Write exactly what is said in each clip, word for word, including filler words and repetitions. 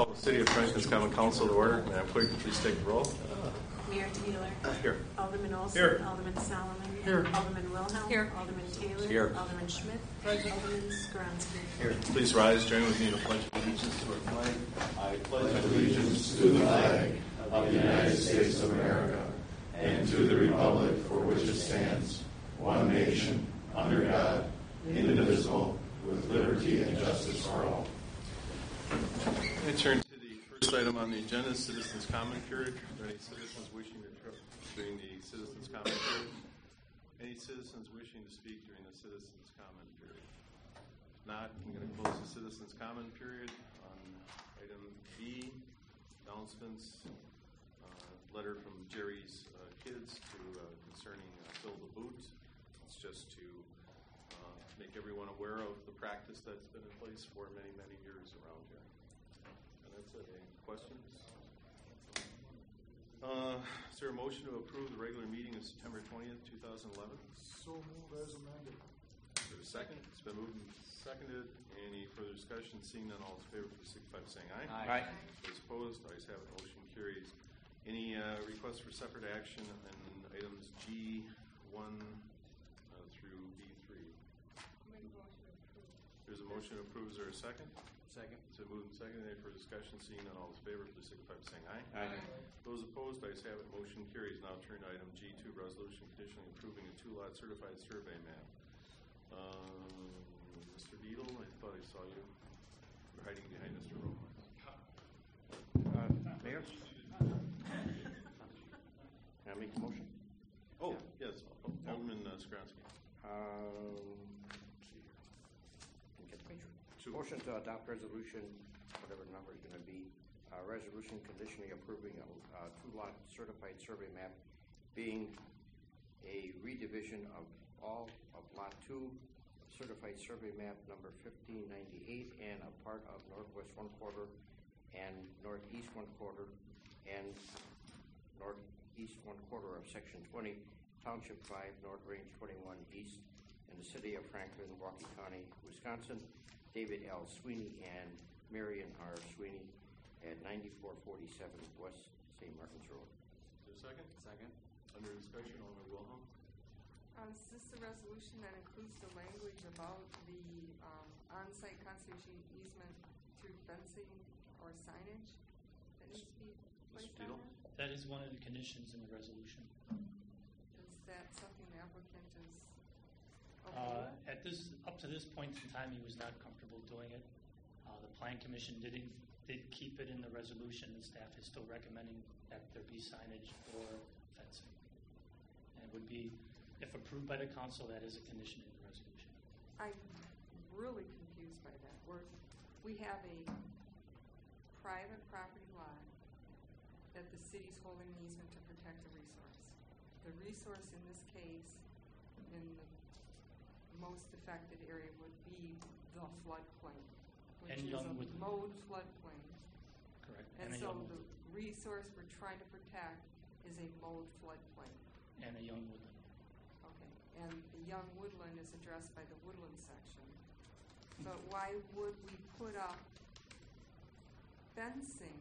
Call the City of Franklin's Common Council to order. Madam Clerk, please take the roll. Mayor Taylor. Uh, here. Alderman Olson. Here. Alderman Solomon. Here. Alderman Wilhelm. Here. Alderman Taylor. Here. Alderman Schmidt. Alderman Skronsky. Here. Please rise. Join with me in the pledge of allegiance to our flag. I pledge allegiance to the flag of the United States of America and to the republic for which it stands, one nation, under God, indivisible, with liberty and justice for all. I turn to the first item on the agenda, citizens' comment period. Are there any citizens wishing to interrupt during the citizens' comment period? Any citizens wishing to speak during the citizens' comment period? If not, I'm going to close the citizens' comment period on item B, announcements, uh, letter from Jerry's uh, kids to uh, concerning uh, Fill the Boot. It's just to uh, make everyone aware of the practice that's been in place for many, many years around here. And that's it. Any questions? Uh, is there a motion to approve the regular meeting of September twentieth, twenty eleven? So moved as amended. Is there a second? It's been moved and seconded. Any further discussion? Seeing none, all in favor, please signify by saying aye. Aye. Aye. Those opposed, ayes have it. Motion carries. Any uh, requests for separate action on items G one uh, through B three? There's a motion to approve. Is there a second? Second. So moved and seconded. Any further discussion? Seeing none, all in favor, please signify by saying aye. Aye. Those opposed, ayes have it. Motion carries. Now turn to item G two, resolution conditionally approving a two-lot certified survey map. Um, Mister Beadle, I thought I saw you. You're hiding behind Mister Roman. Uh, Mayor? Can I make the motion? Oh, yes. Alderman uh, Skronsky. Um, let's see here. Can get the page. Sure. Motion to adopt resolution, whatever the number is going to be, uh, resolution conditionally approving a uh, two-lot certified survey map being a redivision of all of Lot two certified survey map number fifteen ninety-eight and a part of northwest one quarter and northeast one quarter and northeast one quarter of section twenty, Township five, North Range twenty-one East in the city of Franklin, Milwaukee County, Wisconsin. David L. Sweeney and Marion R. Sweeney at ninety-four forty-seven West Saint Martin's Road. Is there a second? Second. Under discussion, Alderman Wilhelm. Um, is this the resolution that includes the language about the um, on-site conservation easement through fencing or signage that needs to be placed on it? That is one of the conditions in the resolution. Is that something the applicant is okay Uh, with? at this, up to this point in time, he was not comfortable doing it. Uh, the Plan Commission did did keep it in the resolution, and staff is still recommending that there be signage or fencing. And it would be, if approved by the council, that is a condition in the resolution. I'm really confused by that. We're, we have a private property lot that the city's holding an easement to protect a resource. The resource in this case, in the most affected area, would be the floodplain, which And is Young a Woodland. mowed floodplain. Correct. And, a so young, the resource we're trying to protect is a mowed floodplain. and a young woodland. Okay, and the young woodland is addressed by the woodland section. But why would we put up fencing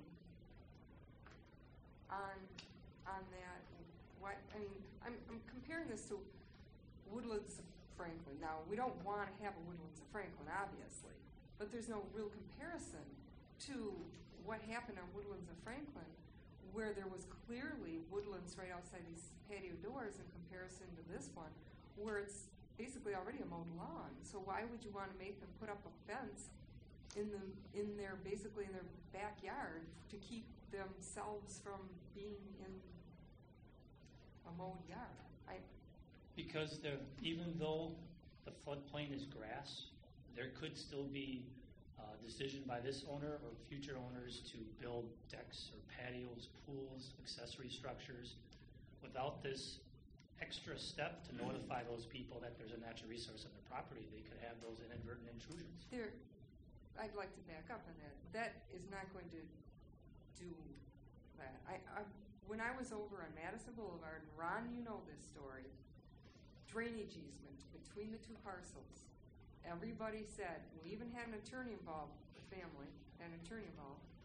on on that? Why? I mean, I'm, I'm comparing this to Woodlands of Franklin. Now, we don't want to have a Woodlands of Franklin, obviously, but there's no real comparison to what happened on Woodlands of Franklin, where there was clearly woodlands right outside these patio doors in comparison to this one, where it's basically already a mowed lawn. So why would you want to make them put up a fence in the in their basically in their backyard to keep themselves from being in a mowed yard? I Because there, even though the floodplain is grass, there could still be a decision by this owner or future owners to build decks or patios, pools, accessory structures. Without this extra step to notify those people that there's a natural resource on their property, they could have those inadvertent intrusions. there, I'd like to back up on that. That is not going to do that. I, I when I was over on Madison Boulevard, Ron, you know this story. Drainage easement between the two parcels. Everybody said, we even had an attorney involved, the family, an attorney involved with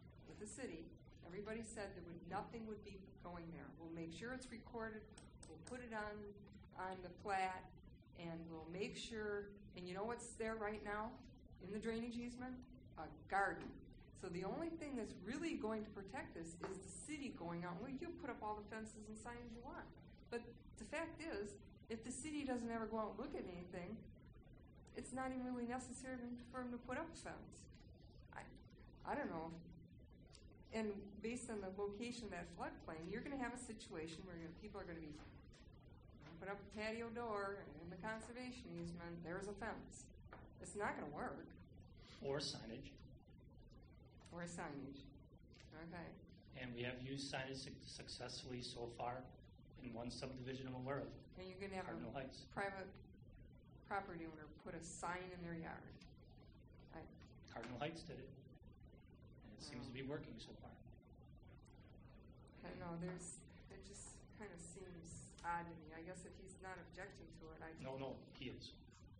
the city, everybody said there would, nothing would be going there. We'll make sure it's recorded, we'll put it on, on the plat, and we'll make sure, and you know what's there right now in the drainage easement? A garden. So the only thing that's really going to protect this is the city going out, well, you put up all the fences and signs you want. But the fact is, if the city doesn't ever go out and look at anything, it's not even really necessary for them to put up a fence. I, I don't know. And based on the location of that floodplain, you're going to have a situation where you're, people are going to be put up a patio door and in the conservation easement, there's a fence. It's not going to work. Or signage. Or signage. Okay. And we have used signage suc- successfully so far in one subdivision I'm aware of. And you're going to have Cardinal a Heights. private property owner put a sign in their yard. I, Cardinal Heights did it. And it seems to be working so far. I don't know, there's, it just kind of seems odd to me. I guess if he's not objecting to it, I No, no, he is.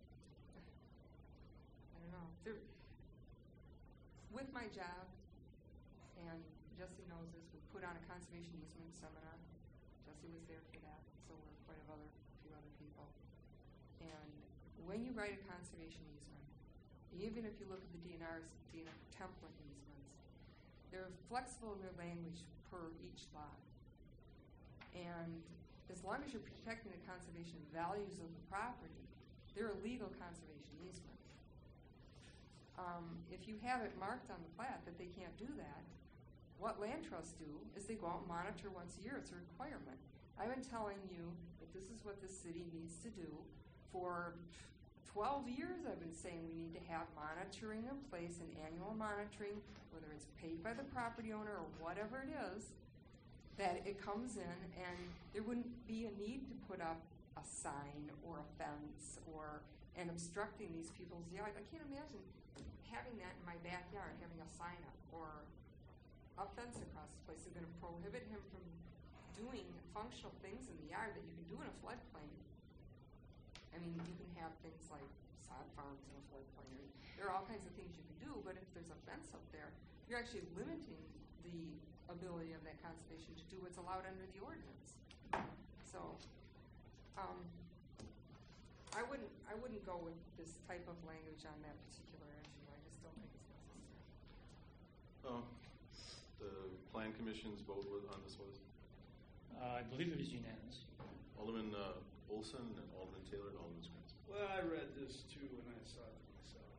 I don't know. There, with my job, and Jesse knows this, we put on a conservation easement seminar. Jesse was there for that, so were quite a other, few other people. And when you write a conservation easement, even if you look at the D N R's D N R template easements, they're flexible in their language per each lot. And as long as you're protecting the conservation values of the property, they're a legal conservation easement. Um, if you have it marked on the plat that they can't do that, what land trusts do is they go out and monitor once a year. It's a requirement. I've been telling you that this is what the city needs to do. For twelve years I've been saying we need to have monitoring in place, and annual monitoring, whether it's paid by the property owner or whatever it is, that it comes in and there wouldn't be a need to put up a sign or a fence or and obstructing these people's yards. I can't imagine having that in my backyard, having a sign up or a fence across the place. They're going to prohibit him from doing functional things in the yard that you can do in a floodplain. I mean, you can have things like sod farms in a floodplain. There are all kinds of things you can do, but if there's a fence up there, you're actually limiting the ability of that conservation to do what's allowed under the ordinance. So, um, I wouldn't, I wouldn't go with this type of language on that particular issue. I just don't think it's necessary. Oh, the Plan Commission's vote was on this was Uh, I believe it was unanimous. Alderman uh, Olson and Alderman Taylor and Alderman Scranton. Well, I read this too and I saw it myself.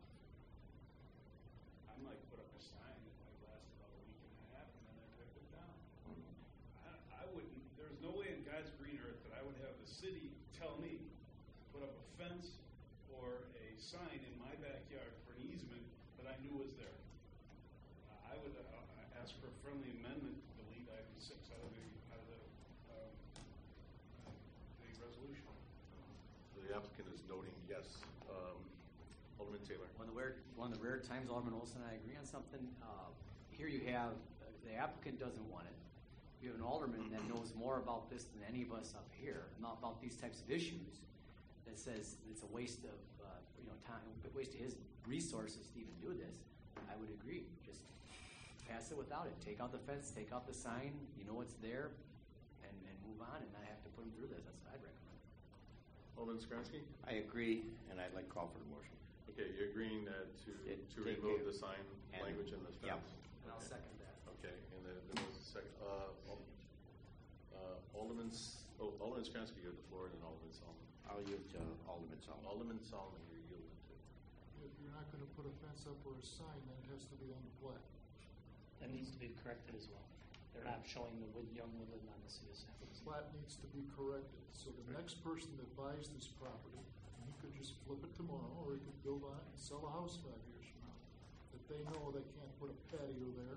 I might put up a sign that might last about a week and a half and then I rip it down. I, I wouldn't, there's no way in God's green earth that I would have the city tell me to put up a fence or a sign in my backyard for an easement that I knew was there. Uh, I would uh, ask for a friendly amendment to delete item six out of the, out of the, um, the resolution. So the applicant is noting yes. Um, Alderman Taylor. One of the rare, one of the rare times Alderman Olson and I agree on something. Uh, here you have uh, the applicant doesn't want it. You have an alderman that knows more about this than any of us up here, not about these types of issues. That says it's a waste of uh, you know time, a waste of his resources to even do this. I would agree. Just pass it without it. Take out the fence. Take out the sign. You know it's there, and, and move on, and not have to put him through this. That's what I'd recommend. Alderman Skransky? I agree, and I'd like to call for the motion. Okay, you're agreeing that to, It- to take remove care. the sign And- language in the yeah. fence? And I'll Okay. second that. Okay, and then there was a second. Uh, Al- uh, Alderman, S- oh, Alderman Skransky, you have the floor, and then Alderman Solomon. I'll yield to Alderman Solomon. Alderman Solomon, you're yielding to. If you're not gonna put a fence up or a sign, then it has to be on the plat. That needs to be corrected as well. They're not showing the wood, young woodland on the C S F. The plat needs to be corrected, so the next person that buys this property, and he could just flip it tomorrow, or he could build on it and sell a house five years from now. That they know they can't put a patio there,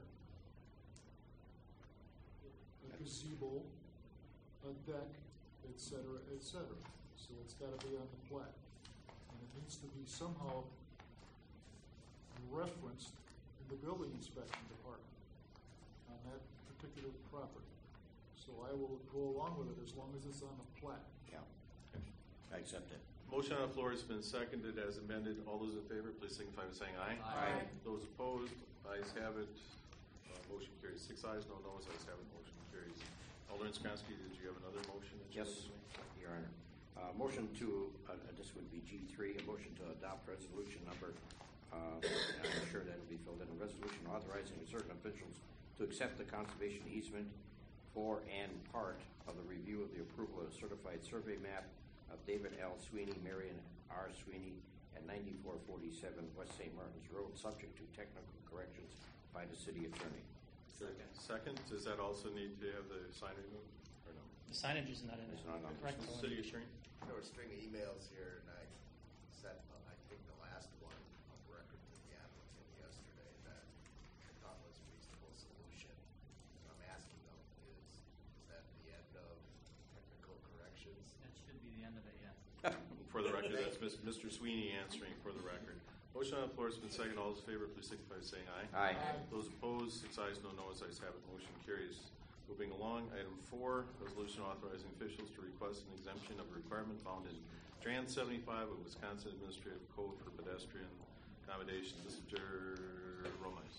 a gazebo, a deck, et cetera, et cetera. So it's gotta be on the plat. And it needs to be somehow referenced in the building inspection department on that particular property. So I will go along with it as long as it's on the plat. Yeah, I accept it. Motion on the floor has been seconded as amended. All those in favor, please signify by saying aye. Aye. Those opposed, ayes have it. Uh, motion carries. Six ayes, no noes, ayes have it, motion carries. Alderman Skransky, did you have another motion that you Yes, wanted to make? Your Honor. Uh, motion to, uh, this would be G three, a motion to adopt resolution number, uh, and I'm sure that'll be filled in, a resolution authorizing certain officials to accept the conservation easement for and part of the review of the approval of a certified survey map of David L. Sweeney, Marion R. Sweeney, at ninety-four forty-seven West Saint Martin's Road, subject to technical corrections by the city attorney. Second. Second, does that also need to have the sign removed, or no? The signage is not in It's it. not on this Correct. one. City attorney? There were a string of emails here, and I sent, uh, I think, the last one of record to the applicant yesterday that I thought was a reasonable solution. So I'm asking them, is, is that the end of technical corrections? That should be the end of it, yes. For the record, that's Mis- Mister Sweeney answering for the record. Motion on the floor has been seconded. All those in favor, please signify by saying aye. Aye. Those opposed, six ayes, no noes, ayes have it, motion carries. Moving along, item four, resolution authorizing officials to request an exemption of a requirement found in Trans seventy-five of Wisconsin Administrative Code for pedestrian accommodations. Mister Romas.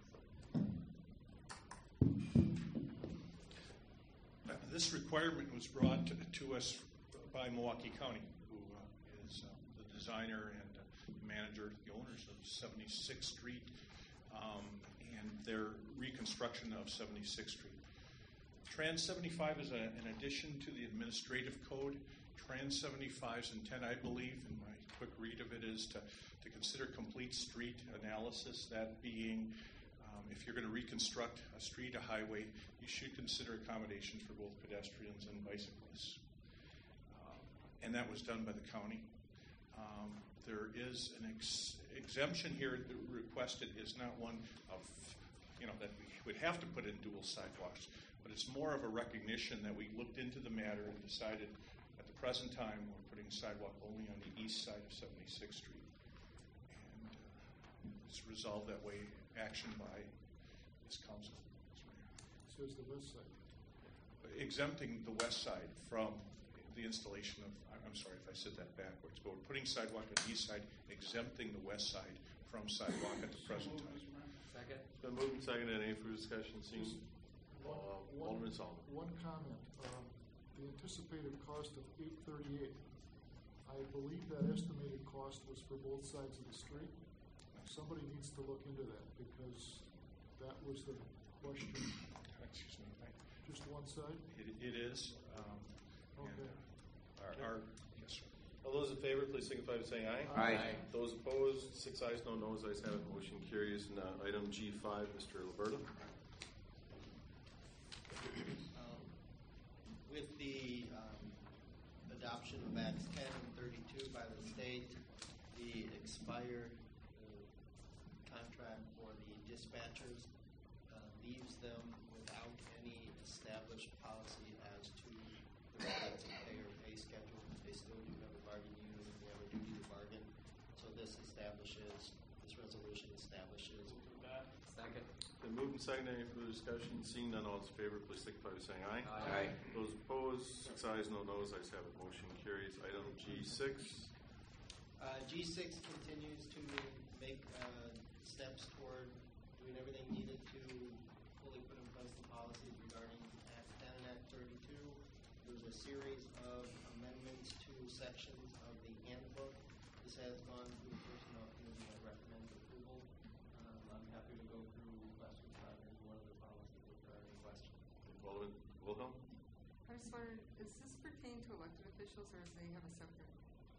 Uh, This requirement was brought to, to us by Milwaukee County, who uh, is uh, the designer and uh, manager, the owners of seventy-sixth Street, um, and their reconstruction of seventy-sixth Street. Trans seventy-five is a, an addition to the administrative code. Trans seventy-five's intent, I believe, in my quick read of it, is to, to consider complete street analysis, that being um, if you're going to reconstruct a street, a highway, you should consider accommodations for both pedestrians and bicyclists. Um, and that was done by the county. Um, there is an ex- exemption here that requested is not one of, you know, that we would have to put in dual sidewalks, but it's more of a recognition that we looked into the matter and decided at the present time we're putting a sidewalk only on the east side of seventy-sixth Street. And uh, it's resolved that way, action by this council. So is the west side. Exempting the west side from the installation of, I'm sorry if I said that backwards, but we're putting sidewalk on the east side, exempting the west side from sidewalk at the present time. Second. It's been moved and seconded. Any further discussion? Seeing One, uh, one, Alderman Sullivan. one comment. Um, the anticipated cost of eight thirty-eight. I believe that estimated cost was for both sides of the street. Somebody needs to look into that because that was the question. Excuse me. I- Just one side? It, it is. Um, and, Okay. uh, our, our, yes, sir. All those in favor, please signify by saying aye. Aye. Those opposed, six ayes, no noes, ayes have it, motion carries. And uh, item G five, Mister Liberto. Um, With the um, adoption of Acts ten and thirty-two by the state, the expired uh, contract for the dispatchers uh, leaves them without any established policy as to the rates of pay or pay schedule. They still do have a bargaining unit and they have a duty to bargain. So this establishes, this resolution establishes. Second. Been moved and seconded. Any further discussion? Seeing none, all those in favor, please signify by saying aye. Aye. Those opposed, six ayes, no noes, ayes have it, motion carries. Item G six. Uh, G six continues to make uh, steps toward doing everything needed to fully put in place the policies regarding Act ten and Act thirty-two. There's a series of amendments to sections of the handbook. This has gone through the personnel committee. I recommend approval. Um, I'm happy to go through questions on any one of the policies if there are any questions. Alderman Wilhelm. I just wondered, is this pertain to elected officials or does they have a separate?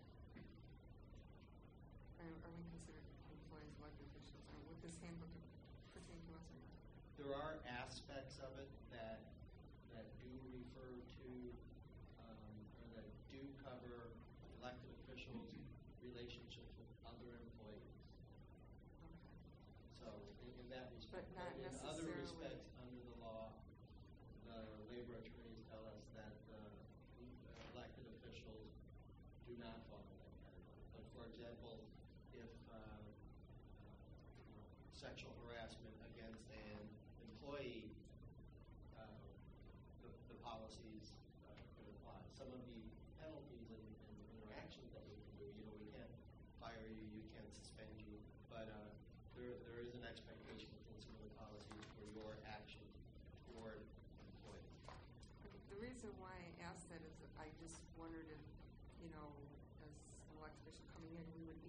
Are, are we considered employees, elected officials, or would this handbook pertain to us or not? There are aspects of it that that do refer to um, or that do cover elected officials' relationships with other employees. Okay. So in, in that respect, But not in other necessarily- respects under the law, the labor attorneys tell us that the elected officials do not fall in that category. But for example, if uh, uh, you know, sexual harassment against an employee, uh, the, the policies uh, could apply. Some of the penalties and, and interactions that we can do, you know, we can't fire you, you can't suspend you, but uh, there there is an expectation within some of the policies for your actions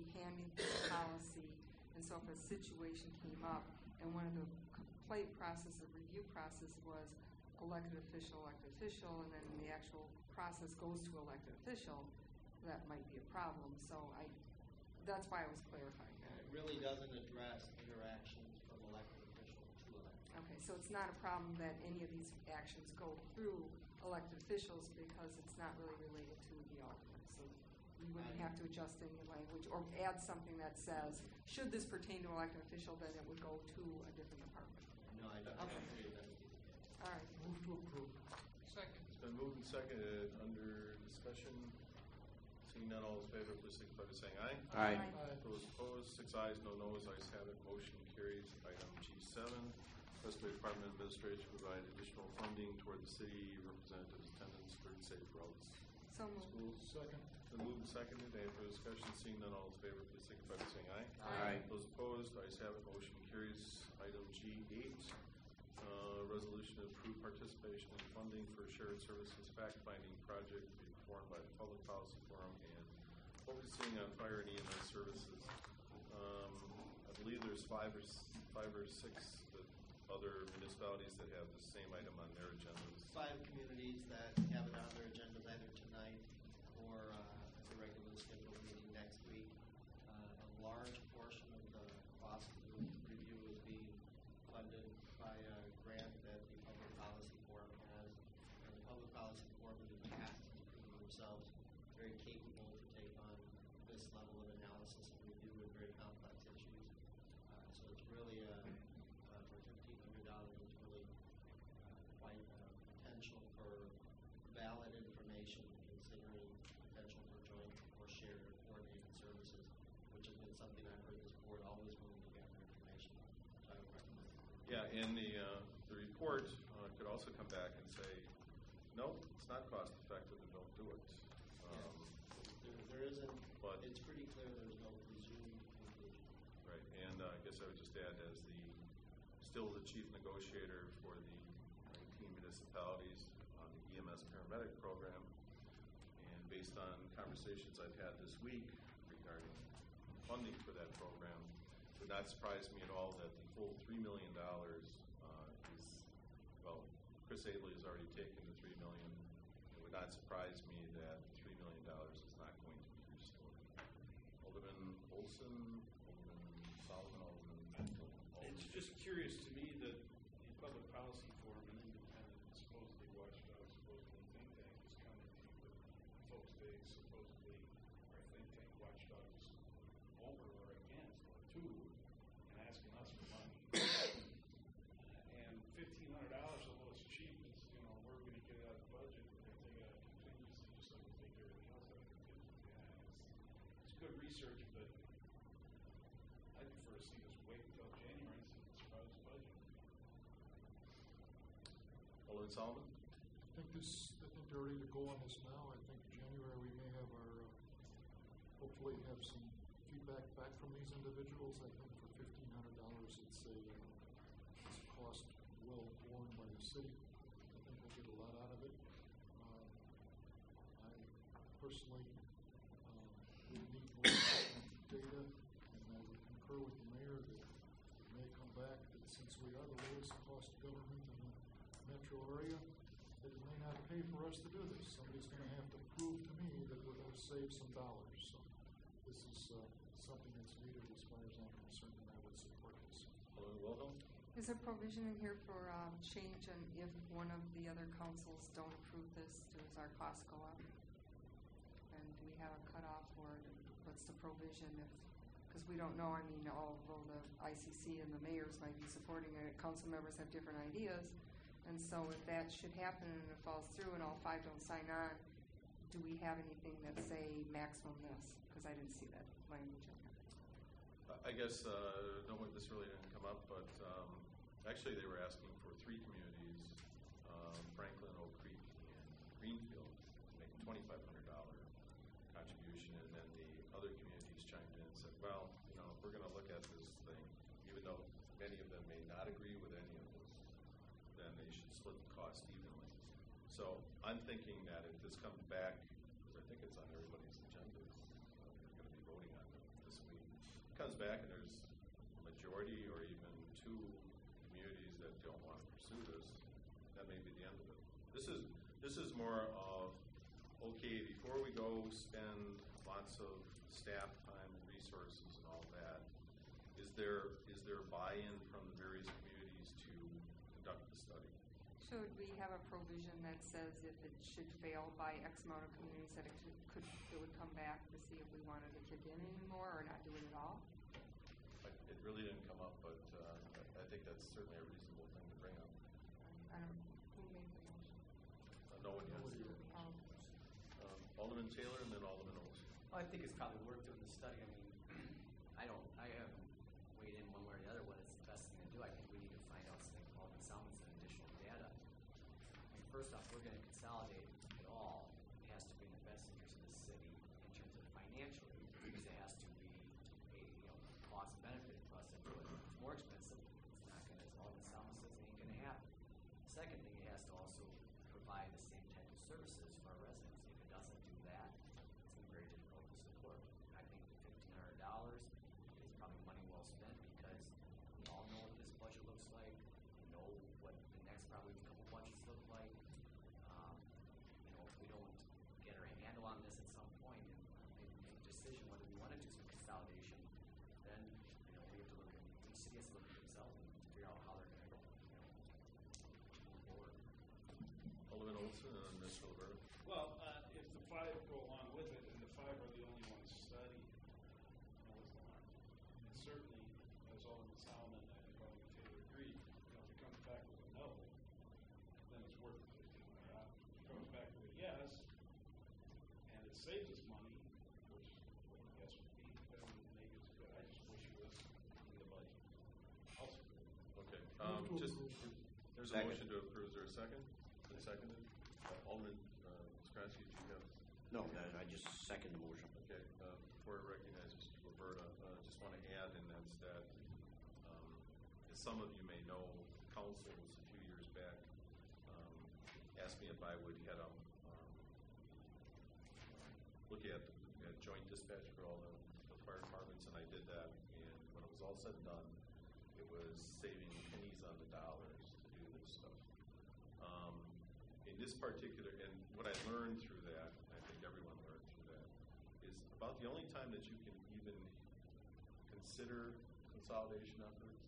handing this policy, and so if a situation came up, and one of the complaint process, the review process was elected official, elected official, and then the actual process goes to elected official, that might be a problem. So I, that's why I was clarifying that. It really doesn't address interactions from elected official to elected. Okay, so it's not a problem that any of these actions go through elected officials because it's not really related to the alderman. So you wouldn't have to adjust any language or add something that says, should this pertain to elected official, then it would go to a different department. No, I don't Okay. believe that would be the case. All right. Move to approve. Second. It's been moved and seconded. Under discussion, seeing none, all in favor, please signify by saying aye. Aye. Aye. Those opposed, six ayes, no noes, ayes have it, motion carries. Item G seven, request by Department of Administration to provide additional funding toward the city representative's attendance for safe routes. So moved. Schools. Second. Been moved and seconded. Any further discussion? Seeing none, all in favor, please signify by saying aye. Aye. Those opposed, ayes have it, motion carries. Item G eight, uh, resolution to approve participation in funding for shared services fact-finding project to be performed by the Public Policy Forum and focusing on fire and E M S services. Um, I believe there's five or s- five or six that other municipalities that have the same item on their agendas. Five communities that have it on their agendas either tonight or uh, at the regular scheduled meeting next week. Uh, a large portion of the cost of the review is being funded by a grant that the Public Policy Forum has. And the Public Policy Forum in the past has proven themselves very capable to take on this level of analysis and review with very complex issues. Uh, so it's really a, uh, for fifteen hundred dollars, it's really uh, quite a potential for valid information considering potential for joint or shared or coordinated services, which has been something I've heard this board always willing to gather information on. So I would recommend it. Yeah, and the uh, the report uh, could also come back and say, no, it's not cost effective and don't do it. Um, There, there isn't, But- it's pretty clear there's no presumed conclusion. Right, and uh, I guess I would just add as the, still the chief negotiator for the nineteen municipalities on the E M S paramedic program, and based on conversations I've had this week regarding funding for that program, it would not surprise me at all that the full three million dollars uh, is, well, Chris Abley has already taken the three million dollars. It would not surprise me that the three million dollars is not going to be restored. Alderman Olson, Alderman Solomon, Alderman Mental. It's just curious to me that the Public Policy Forum, an independent, supposedly watchdog, supposedly think tank, is coming to you with folks they supposedly are think tank watchdogs over or against or to, and asking us for money. And fifteen hundred dollars, although it's cheap, it's, you know, we're going to get it out of the budget, we're going to take it out of contingency, just like we take everything else out of contingency. Yeah, it's, it's good research, but I prefer to see us wait until January and see the surprise budget. Alderman Solomon? I think this, I think they're ready to go on this now. I think January we may have our, uh, hopefully have some feedback back from these individuals. I think for fifteen hundred dollars, it's a, uh, it's a cost well borne by the city. I think we'll get a lot out of it. Um, I personally, um, would need more data, and I would concur with the mayor that it may come back that since we are the lowest cost government in the metro area, that it may not pay for us to do this. Somebody's going to have to prove to me that we're going to save some dollars. So this is uh, something that's needed as far as I'm concerned, and I would support this. Alderman Wilhelm? Is there provision in here for um, change, and if one of the other councils don't approve this, does our costs go up? And do we have a cutoff, or what's the provision if, because we don't know, I mean, although the I C C and the mayors might be supporting it, council members have different ideas, and so if that should happen and it falls through and all five don't sign on, do we have anything that say maximum this? Because I didn't see that language in there. I guess, uh, no, this really didn't come up, but um, actually they were asking for three communities, um, Franklin, Oak Creek, and Greenfield, to make a twenty-five hundred dollars contribution, and then the other communities chimed in and said, well, you know, if we're going to look at this thing, even though many of them may not agree with any of this, then they should split the cost evenly. So I'm thinking that if this comes back, because I think it's on everybody's agenda, uh, they're going to be voting on this comes back and there's a majority or even two communities that don't want to pursue this, that may be the end of it. This is this is more of, okay, before we go spend lots of staff time and resources and all that, is there is there buy-in from the various communities to conduct the study? Should we have a provision that says if it should fail by X amount of communities that it could, could it would come back to see if we wanted to kick in anymore or not do it at all? It really didn't come up, but uh, I think that's certainly a reasonable thing to bring up. I don't, who made the motion? Uh, no one has. Oh. Um, Alderman Taylor and then Alderman Olson. Well, I think it's probably worth doing the study. I mean, I don't, I haven't weighed in one way or the other what is the best thing to do. I think we need to find out something called Salmon some additional data. I mean, first off, we're going to consolidate it all. It has to be in the best interest of the city in terms of financially, because it has to be a you know cost benefit for us to do it. If it's more expensive, it's not going to, as Alderman Salmon says, it ain't going to happen. Second thing, it has to also provide the same type of services for our residents. If it doesn't do that, it's going to be very difficult to support. I think the fifteen hundred dollars is probably money well spent because we all know what this budget looks like. We know what the next probably couple budgets look like. Um, you know, if we don't get our handle on this at some point and maybe make a decision whether we want to do some consolidation, then you know we have to look at each city has to look at themselves and figure out how they're going to go. You know, move forward. Alderman Olson and then Mister Roberta. Well, uh, if the five go along with it, and the five are the only ones studying, you know, what's the harm? And certainly, as Alderman Solomon and I think Alderman Taylor agreed, you know, if it comes back with a no, then it's worth the fifteen hundred dollars. If it comes back with a yes, and it saves us money, which what the guess would be, then maybe it's good. I just wish it was in the budget. Also, Okay. Um, Move to just approve. there's a Second. motion to approve. Is there a second? Been seconded. Uh, Alderman uh, Skransky, do you have? No, no, I just second the motion. Okay. Uh, before I recognize Mister Roberta, uh, just want to add, and that's that. Um, as some of you may know, councils a few years back um, asked me if I would head up um, look at, at joint dispatch for all the, the fire departments, and I did that. And when it was all said and done, it was saving pennies on the dollars to do this stuff. Um, in this particular, and what I learned through that, and I think everyone learned through that, is about the only time that you can even consider consolidation efforts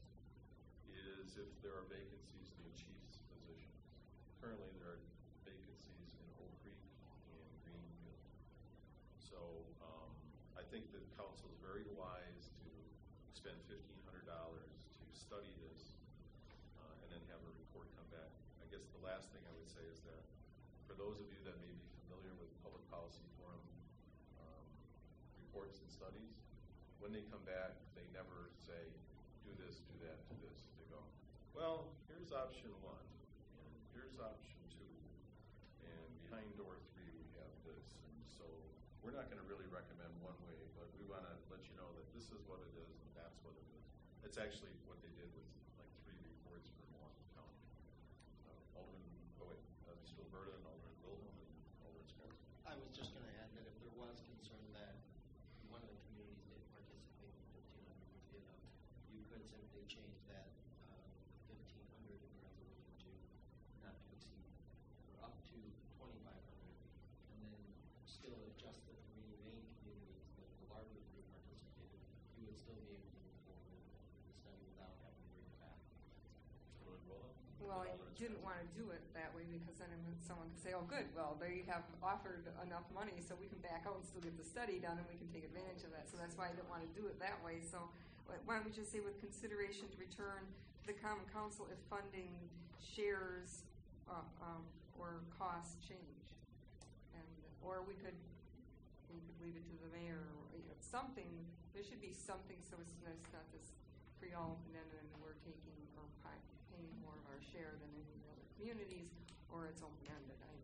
is if there are vacancies in the chief's positions. Currently, there are vacancies in Oak Creek and Greenfield. So um, I think that council is very wise to spend fifteen hundred dollars to study this uh, and then have a report come back. I guess the last thing I would say is that for those of you that may be familiar with Public Policy Forum um, reports and studies, when they come back, they never say, do this, do that, do this. They go, well, here's option one, and here's option two, and behind door three we have this. And so we're not going to really recommend one way, but we want to let you know that this is what it is and that's what it is. That's actually what they did with like three reports for Milwaukee County. Uh, Alderman, oh wait, uh, Mister Alberta and Alderman Wilhelm and Alderman Skransky. I was just going to add that if there was concern that one of the communities did participate in fifteen hundred would be enough, you could simply change that uh, fifteen hundred in resolution to not to exceed or up to twenty-five hundred, and then still adjust the three main communities that the larger group participated. You would still be able to move forward with the study without having to bring it back. Alderman Wilhelm? Well, I Alderman didn't Skransky. want to do it that way because then someone could say, oh, good, well, they have offered enough money so we can back out and still get the study done and we can take advantage of that. So that's why I didn't want to do it that way. So why don't we just say with consideration to return to the Common Council if funding shares uh, um, or costs change. And, or we could, we could leave it to the mayor or you know, something. There should be something so it's not, it's not this free all and then and we're taking or pi- paying more of our share than any of the other communities, or it's open-ended. I,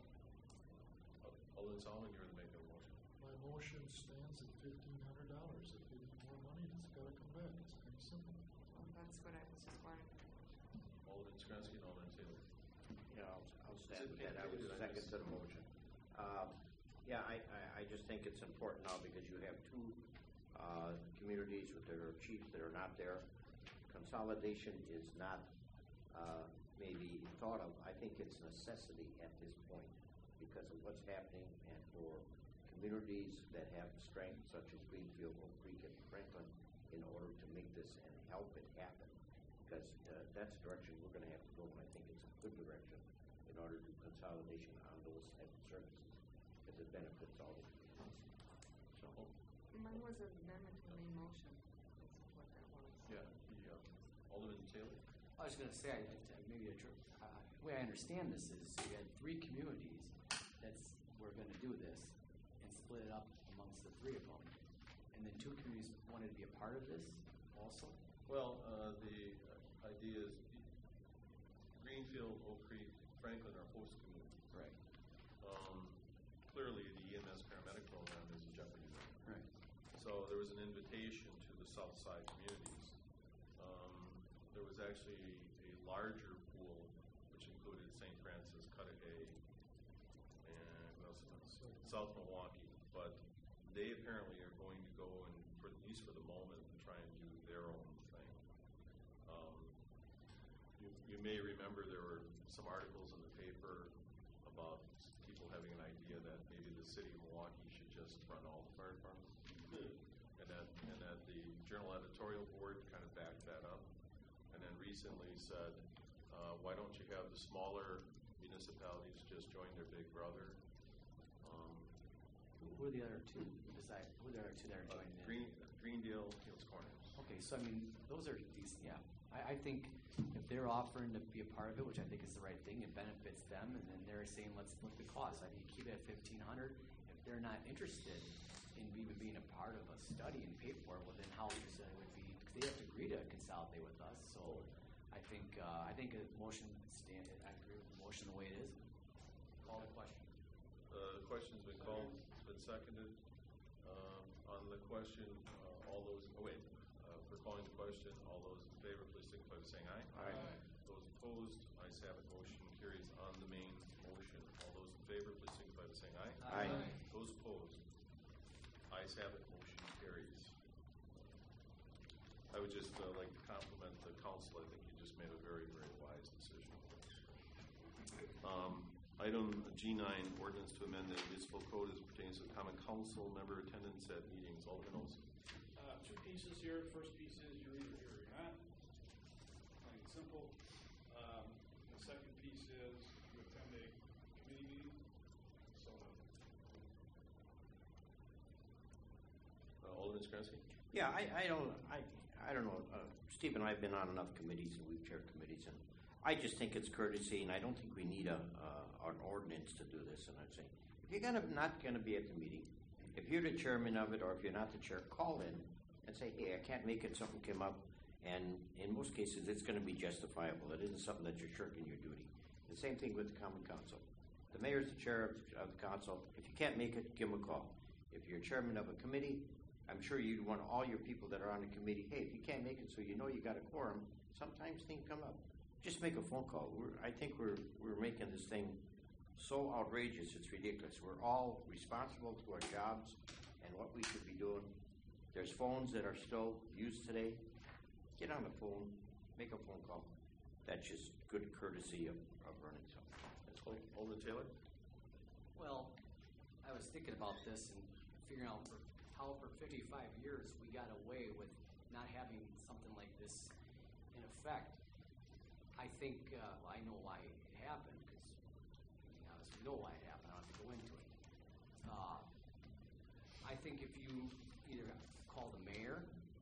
Uh, Alderman Solomon, you're the maker of the motion. My motion stands at fifteen hundred dollars. If you need more money, it's gotta come back. It's pretty simple. well, that's what I was just wanting. Alderman Skransky and Alderman Taylor. Yeah, I'll, I'll Is stand it with that. I was did I second miss- to the motion. Um, yeah, I, I, I just think it's important now because you have two uh, communities with their chiefs that are not there. Consolidation is not uh, maybe thought of. I think it's necessity at this point because of what's happening, and for communities that have strength, such as Greenfield, Oak Creek, and Franklin, in order to make this and help it happen. Because uh, that's the direction we're going to have to go, and I think it's a good direction in order to do consolidation on those type of services, because it benefits all the communities. So, Mine was an amendment to the main motion, is what that was. Yeah, the, uh, Alderman Taylor? I was going to say, I, I, maybe a, tr- uh, the way I understand this is we had three communities that's we're going to do this and split it up amongst the three of them, and then two communities wanted to be a part of this also. Well, uh, the uh, idea is Greenfield, Oak Creek, Franklin are host communities. Right. Um, clearly, the E M S paramedic program is in jeopardy there. Right. So there was an invitation to the South Side communities. Um, there was actually a larger pool, which included Saint Francis, Cudahy, and what else was it? South Milwaukee. But they apparently are going to go and, for at least for the moment, and try and do their own thing. Um, you, you may remember there were some articles in the paper about people having an idea that maybe the city of Milwaukee should just run all the fire departments. And that, and that the Journal editorial board kind of backed that up, and then recently said, uh, why don't you have the smaller municipalities just join their big brother? Um, Who, who are the other two? Besides, who are the other two that are uh, joining in? Green, Greendale, Hills Corners. Okay, so I mean, those are these. Yeah, I, I think if they're offering to be a part of it, which I think is the right thing, it benefits them, and then they're saying let's split the cost. I think you keep it at fifteen hundred. If they're not interested in even being a part of a study and pay for it, well then how is it would be? Because they have to agree to consolidate with us. So I think uh, I think a motion stand. I agree with the motion the way it is. Call the question. Uh, the question's been called, it's been seconded. Um, on the question, uh, all those, oh wait, uh, for calling the question, all those in favor, please signify by saying aye. Aye. Those opposed, ayes have it, motion carries on the main motion. All those in favor, please signify by saying aye. Aye. Those opposed, ayes have it, motion carries. I would just uh, like to compliment the council. I think you just made a very, very wise decision. Um, item G nine, ordinance to amend the municipal code as pertains to common council member attendance at meetings. Alderman Olson. Uh, two pieces here. First piece is you're either here or you're not. Plain and simple. Um, the second piece is you attend a committee meeting. So, Uh, Alderman Skransky. Yeah, I, I don't, I, I don't know. Uh, Steve and I have been on enough committees, and we've chaired committees, and I just think it's courtesy, and I don't think we need a uh, an ordinance to do this. And I'd say, if you're gonna not gonna be at the meeting, if you're the chairman of it, or if you're not the chair, call in and say, hey, I can't make it. Something came up, and in most cases, it's going to be justifiable. It isn't something that you're shirking your duty. The same thing with the common council. The mayor's the chair of, of the council. If you can't make it, give him a call. If you're chairman of a committee, I'm sure you'd want all your people that are on the committee, hey, if you can't make it so you know you got a quorum, sometimes things come up. Just make a phone call. We're, I think we're we're making this thing so outrageous, it's ridiculous. We're all responsible to our jobs and what we should be doing. There's phones that are still used today. Get on the phone, make a phone call. That's just good courtesy of, of running something. That's all. Alderman Taylor. Well, I was thinking about this and figuring out for how for fifty-five years we got away with not having something like this in effect. I think, uh, well, I know why it happened, because I mean, obviously we know why it happened. I don't have to go into it. Uh, I think if you either call the mayor,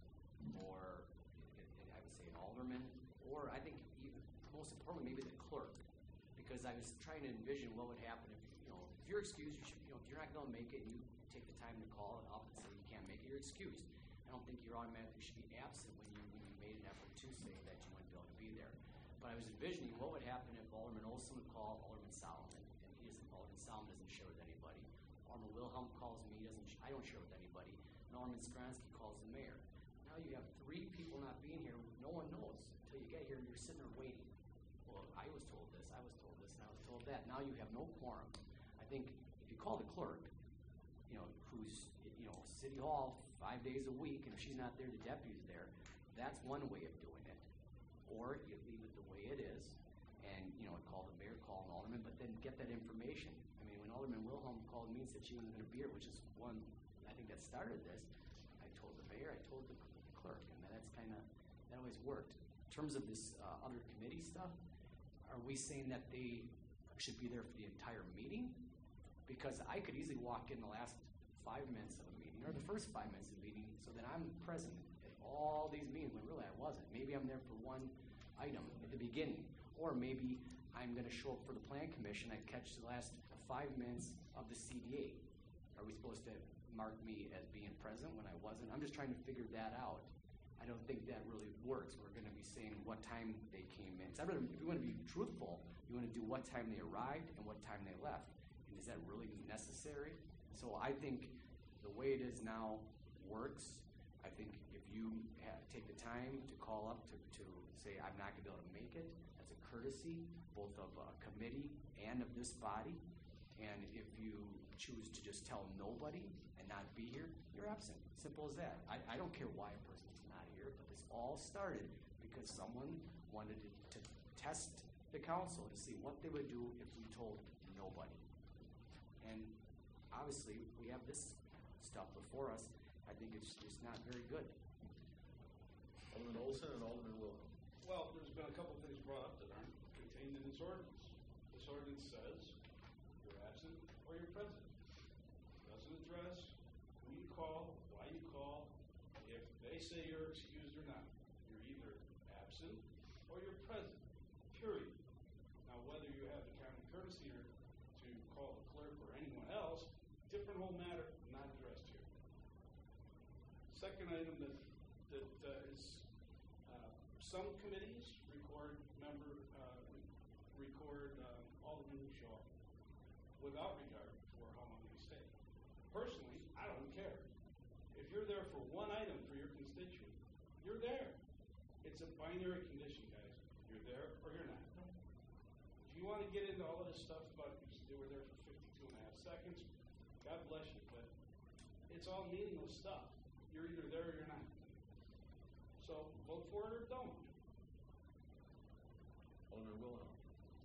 or I would say an alderman, or I think even most importantly maybe the clerk, because I was trying to envision what would happen if you know if you're excused, you should, you know if you're not going to make it, and you take the time to call it up and say you can't make it, you're excused. I don't think you're automatically should be absent when you when you made an effort to say that you wouldn't be able to be there. But I was envisioning what would happen if Alderman Olson would call Alderman Solomon, and he doesn't. Alderman Solomon doesn't share with anybody. Alderman Wilhelm calls me, doesn't. I don't share with anybody. And Alderman Skransky calls the mayor. Now you have three people not being here. No one knows until you get here, and you're sitting there waiting. Well, I was told this. I was told this, and I was told that. Now you have no quorum. I think if you call the clerk, you know, who's you know City Hall five days a week, and if she's not there, the deputy's there. That's one way of doing it. Or you leave it the way it is, and, you know, call the mayor, call an alderman, but then get that information. I mean, when Alderman Wilhelm called me and said she wasn't going to be here, which is one, I think that started this, I told the mayor, I told the clerk, and that's kind of, that always worked. In terms of this uh, other committee stuff, are we saying that they should be there for the entire meeting? Because I could easily walk in the last five minutes of a meeting, or the first five minutes of a meeting, so that I'm present at all these meetings, when really I wasn't. Maybe I'm there for one item at the beginning, or maybe I'm going to show up for the plan commission, I catch the last five minutes of the C D A. Are we supposed to mark me as being present when I wasn't? I'm just trying to figure that out. I don't think that really works. We're going to be saying what time they came in. So I really, if you want to be truthful, you want to do what time they arrived and what time they left. And is that really necessary? So I think the way it is now works. I think if you have, take the time to call up to, to say, I'm not going to be able to make it, that's a courtesy, both of a committee and of this body. And if you choose to just tell nobody and not be here, you're absent. Simple as that. I, I don't care why a person's not here, but this all started because someone wanted to, to test the council to see what they would do if we told nobody. And obviously, we have this stuff before us. I think it's just not very good. Alderman Olson and Alderman Wilhelm. Well, there's been a couple things brought up that aren't contained in this ordinance. This ordinance says you're absent or you're present. It doesn't address who you call, why you call, if they say you're excused or not. You're either absent or you're present, period. Now, whether you have the common courtesy or to call the clerk or anyone else, different whole matter, not addressed here. Second item that, that uh, is uh, some committees record member, uh, record uh, aldermen who show up without regard for how long they stay. Personally, I don't care. If you're there for one item for your constituent, you're there. It's a binary condition, guys. You're there or you're not. If you want to get into all of this stuff about they were there for fifty-two and a half seconds, God bless you, but it's all meaningless stuff. You're either there or you're not. So vote for it or don't. Alderman Wilhelm.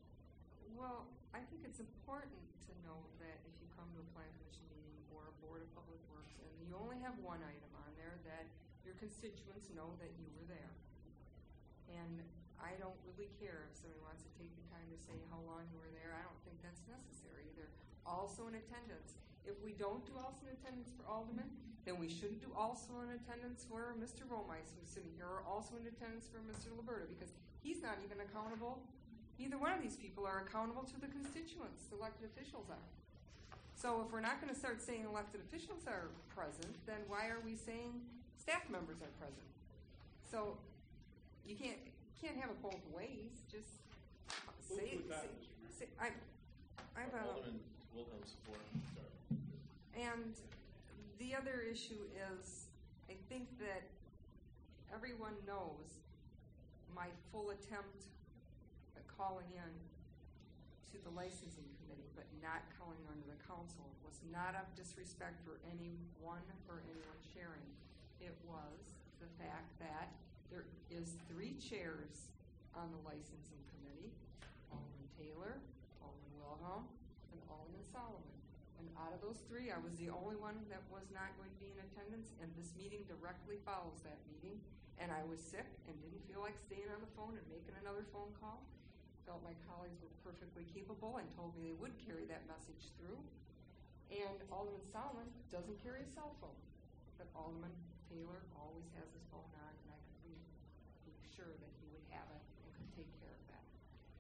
Well, I think it's important to know that if you come to a plan commission meeting or a board of public works and you only have one item on there, that your constituents know that you were there. And I don't really care if somebody wants to take the time to say how long you were there. I don't think that's necessary. They're also in attendance. If we don't do also in attendance for aldermen, then we shouldn't do also in attendance for Mister Romeis, who's sitting here, or also in attendance for Mister Liberta, because he's not even accountable. Neither one of these people are accountable to the constituents. The elected officials are. So if we're not going to start saying elected officials are present, then why are we saying staff members are present? So you can't can't have it both ways. Just say, Move with that, say, say I, I have a, Alderman Wilhelm support. Sorry. and the other issue is, I think that everyone knows my full attempt at calling in to the licensing committee, but not calling on to the council, was not of disrespect for anyone or anyone sharing. It was the fact that there is three chairs on the licensing committee: Alderman Taylor, Alderman Wilhelm, and Alderman Solomon. And out of those three, I was the only one that was not going to be in attendance, and this meeting directly follows that meeting. And I was sick and didn't feel like staying on the phone and making another phone call. Felt my colleagues were perfectly capable and told me they would carry that message through. And Alderman Solomon doesn't carry a cell phone, but Alderman Taylor always has his phone on, and I could be, be sure that he would have it and could take care of that.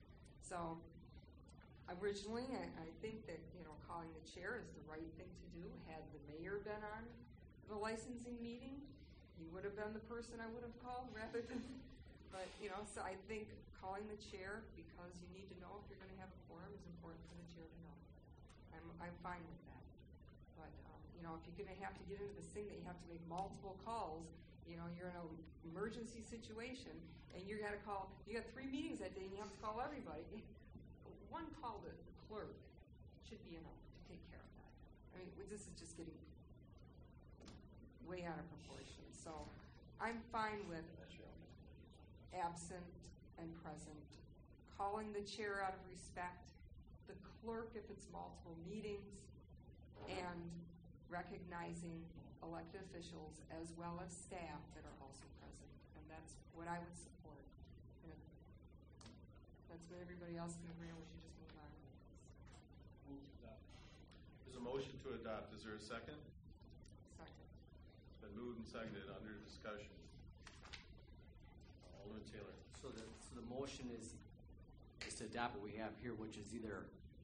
So originally, I, I think that, you know, calling the chair is the right thing to do. Had the mayor been on the licensing meeting, he would have been the person I would have called rather than, but, you know, so I think calling the chair, because you need to know if you're going to have a quorum, is important for the chair to know. I'm, I'm fine with that. But, um, you know, if you're going to have to get into this thing that you have to make multiple calls, you know, you're in an emergency situation, and you got to call, you got three meetings that day, and you have to call everybody. One call to the clerk should be enough to take care of that. I mean, this is just getting way out of proportion. So I'm fine with absent and present, calling the chair out of respect, the clerk if it's multiple meetings, and recognizing elected officials as well as staff that are also present. And that's what I would support. And if that's what everybody else can agree on, we should just move on. There's a motion to adopt. Is there a second? Second. It's been moved and seconded under discussion. Alderman Taylor. So the, so the motion is, is to adopt what we have here, which is either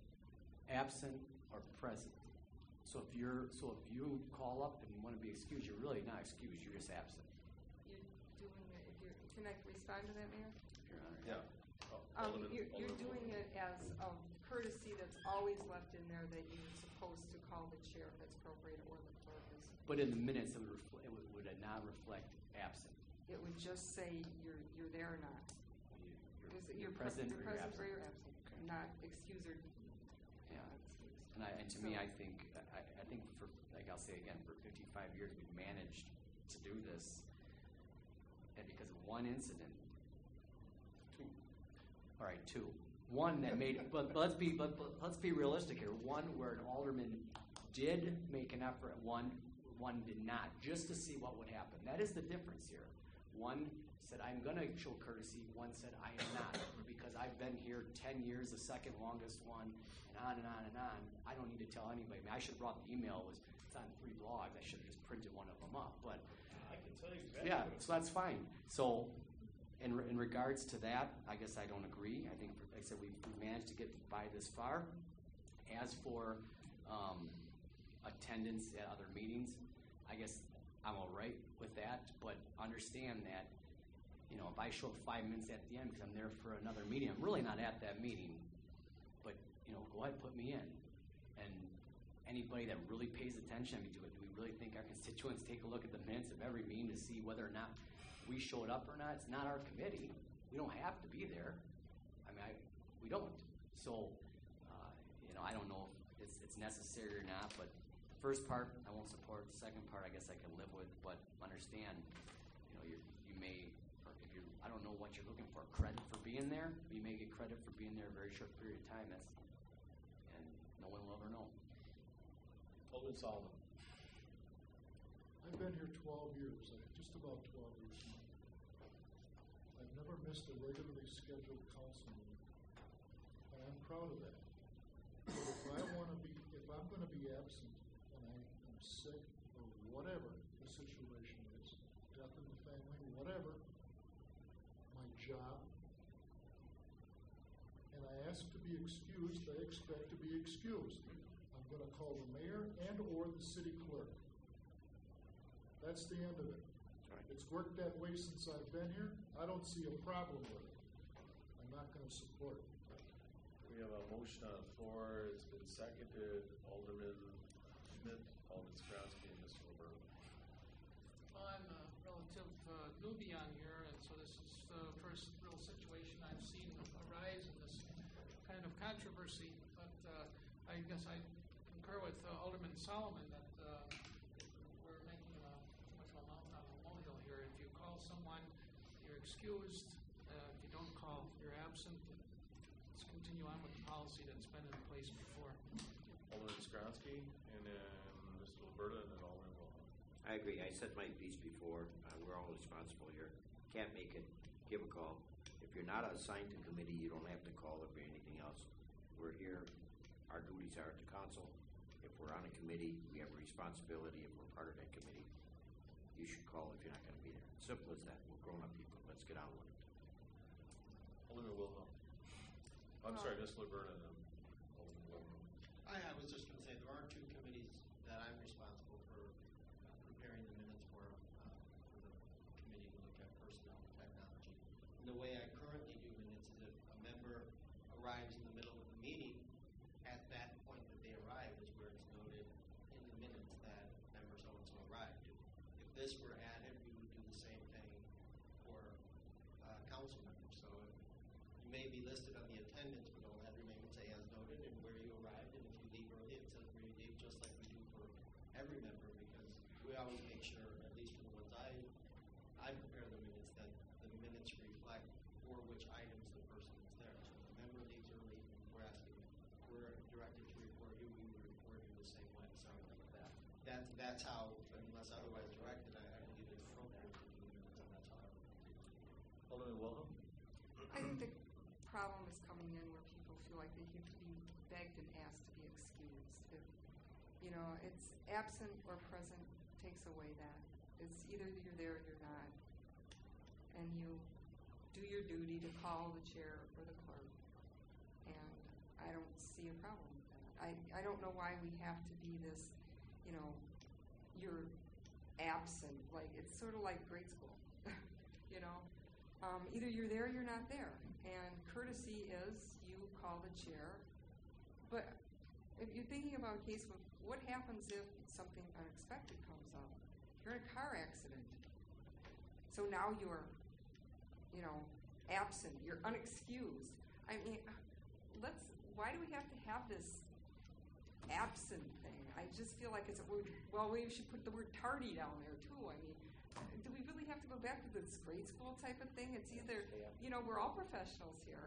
absent or present. So if you're, so if you call up and want to be excused, you're really not excused, you're just absent. You're doing it, if you're, can I respond to that, Mayor? If you're on. Yeah. Oh, Um, Alderman- you're, you're Alderman doing it as a courtesy that's always left in there that you're supposed to call the chair if it's appropriate or the clerk is. But in the minutes, it would, refl- it would, would it not reflect absent? It would just say you're, you're there or not. You- Is it You're, you're pre- present you're or you're present absent. or you're absent, not excused or Yeah. not excused. And, I, and to me, So- I think, I, I think for, like I'll say again, for fifty-five years, we've managed to do this. And because of one incident, two, all right, two. One that made, but, but let's be, but, but let's be realistic here. One where an alderman did make an effort, one, one did not, just to see what would happen. That is the difference here. One said, I'm gonna show courtesy, one said, I am not, because I've been here ten years, the second longest one, and on and on and on. I don't need to tell anybody. I mean, I should have brought the email, it was, it's on three blogs, I should have just printed one of them up, but. I can tell you exactly. Yeah, so that's fine. So, in, in regards to that, I guess I don't agree. I think, like I said, we've, we've managed to get by this far. As for um, attendance at other meetings, I guess I'm all right with that, but understand that, you know, if I show up five minutes at the end because I'm there for another meeting, I'm really not at that meeting, but, you know, go ahead, put me in. And anybody that really pays attention, I mean, do, it, do we really think our constituents take a look at the minutes of every meeting to see whether or not we showed up or not? It's not our committee. We don't have to be there. I mean, I, we don't. So, uh, you know, I don't know if it's, it's necessary or not, but the first part I won't support. The second part I guess I can live with, but understand, you know, you're, you may, or if you're, I don't know what you're looking for, credit for being there. You may get credit for being there a very short period of time. That's, and no one will ever know. Alderman Solomon. I've been here twelve years, uh, just about twelve years now. I've never missed a regularly scheduled council meeting, and I'm proud of that. But if I want to be, if I'm going to be absent and I am sick or whatever the situation is, death in the family, whatever, my job, and I ask to be excused, I expect to be excused. I'm going to call the mayor and or the city clerk. That's the end of it. Right. It's worked that way since I've been here. I don't see a problem with it. I'm not going to support it. We have a motion on the floor. It's been seconded. Alderman Schmidt, Alderman Skronsky, and Mister Roberto. I'm a relative uh, newbie on here, and so this is the first real situation I've seen arise in this kind of controversy. But uh, I guess I concur with uh, Alderman Solomon that uh, we're making uh, too much of a mountain out of a molehill here. If you call someone, you're excused. Uh, if you don't call, you're absent. Let's continue on with the policy that's been in place before. Alderman Skronsky, and then Mister Roberto, and then Alderman Wilhelm. I agree. I said my piece before. Uh, we're all responsible here. Can't make it. Give a call. If you're not assigned to committee, you don't have to call or anything else. We're here. Our duties are at the council. If we're on a committee, we have a responsibility. If we're part of that committee, you should call if you're not going to be there. Simple as that. We're grown-up people. Let's get on with it. Alderman Wilhelm. I'm sorry, Mister Roberto, and then Alderman Wilhelm. I, I was just going to say there are two committees that I'm responsible for uh, preparing the minutes for, uh, for the committee to look at personnel and technology. And the way I currently do minutes is if a member arrives in the middle of the meeting, at that point that they arrive is where it's noted in the minutes that member so-and-so arrived. If this were added, we would do the same thing for uh, council members. So you may be listed on the attendance, but it'll have your name and say as noted and where you arrived. And if you leave early, it says where you leave, just like we do for every member, because we always make sure that's how, unless otherwise directed, I, I believe it's appropriate to do that, and that's how I would do it. Alderman Wilhelm? I think the problem is coming in where people feel like they have to be begged and asked to be excused. If, you know, it's absent or present takes away that. It's either you're there or you're not. And you do your duty to call the chair or the clerk. And I don't see a problem with that. I, I don't know why we have to be this, you know, you're absent. Like, it's sort of like grade school, you know. Um, either you're there or you're not there. And courtesy is you call the chair. But if you're thinking about a case of what happens if something unexpected comes up? You're in a car accident. So now you're, you know, absent. You're unexcused. I mean, let's, why do we have to have this absent thing? I just feel like it's a word, well, we should put the word tardy down there too. I mean, do we really have to go back to this grade school type of thing? It's either, you know, we're all professionals here.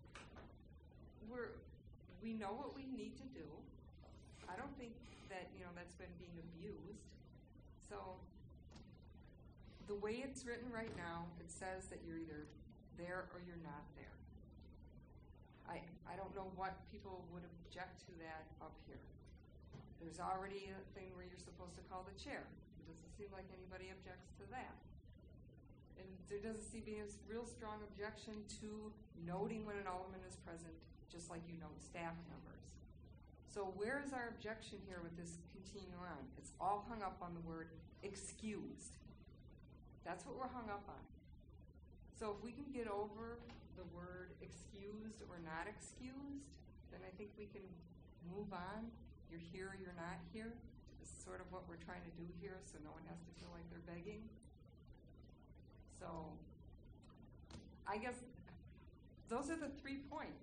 We're, we know what we need to do. I don't think that, you know, that's been being abused. So the way it's written right now, it says that you're either there or you're not there. I, I don't know what people would object to that up here. There's already a thing where you're supposed to call the chair. It doesn't seem like anybody objects to that. And there doesn't seem to be a real strong objection to noting when an alderman is present, just like you note staff members. So where is our objection here with this continuing on? It's all hung up on the word excused. That's what we're hung up on. So if we can get over the word excused or not excused, then I think we can move on. You're here or you're not here. This is sort of what we're trying to do here, so no one has to feel like they're begging. So I guess those are the three points.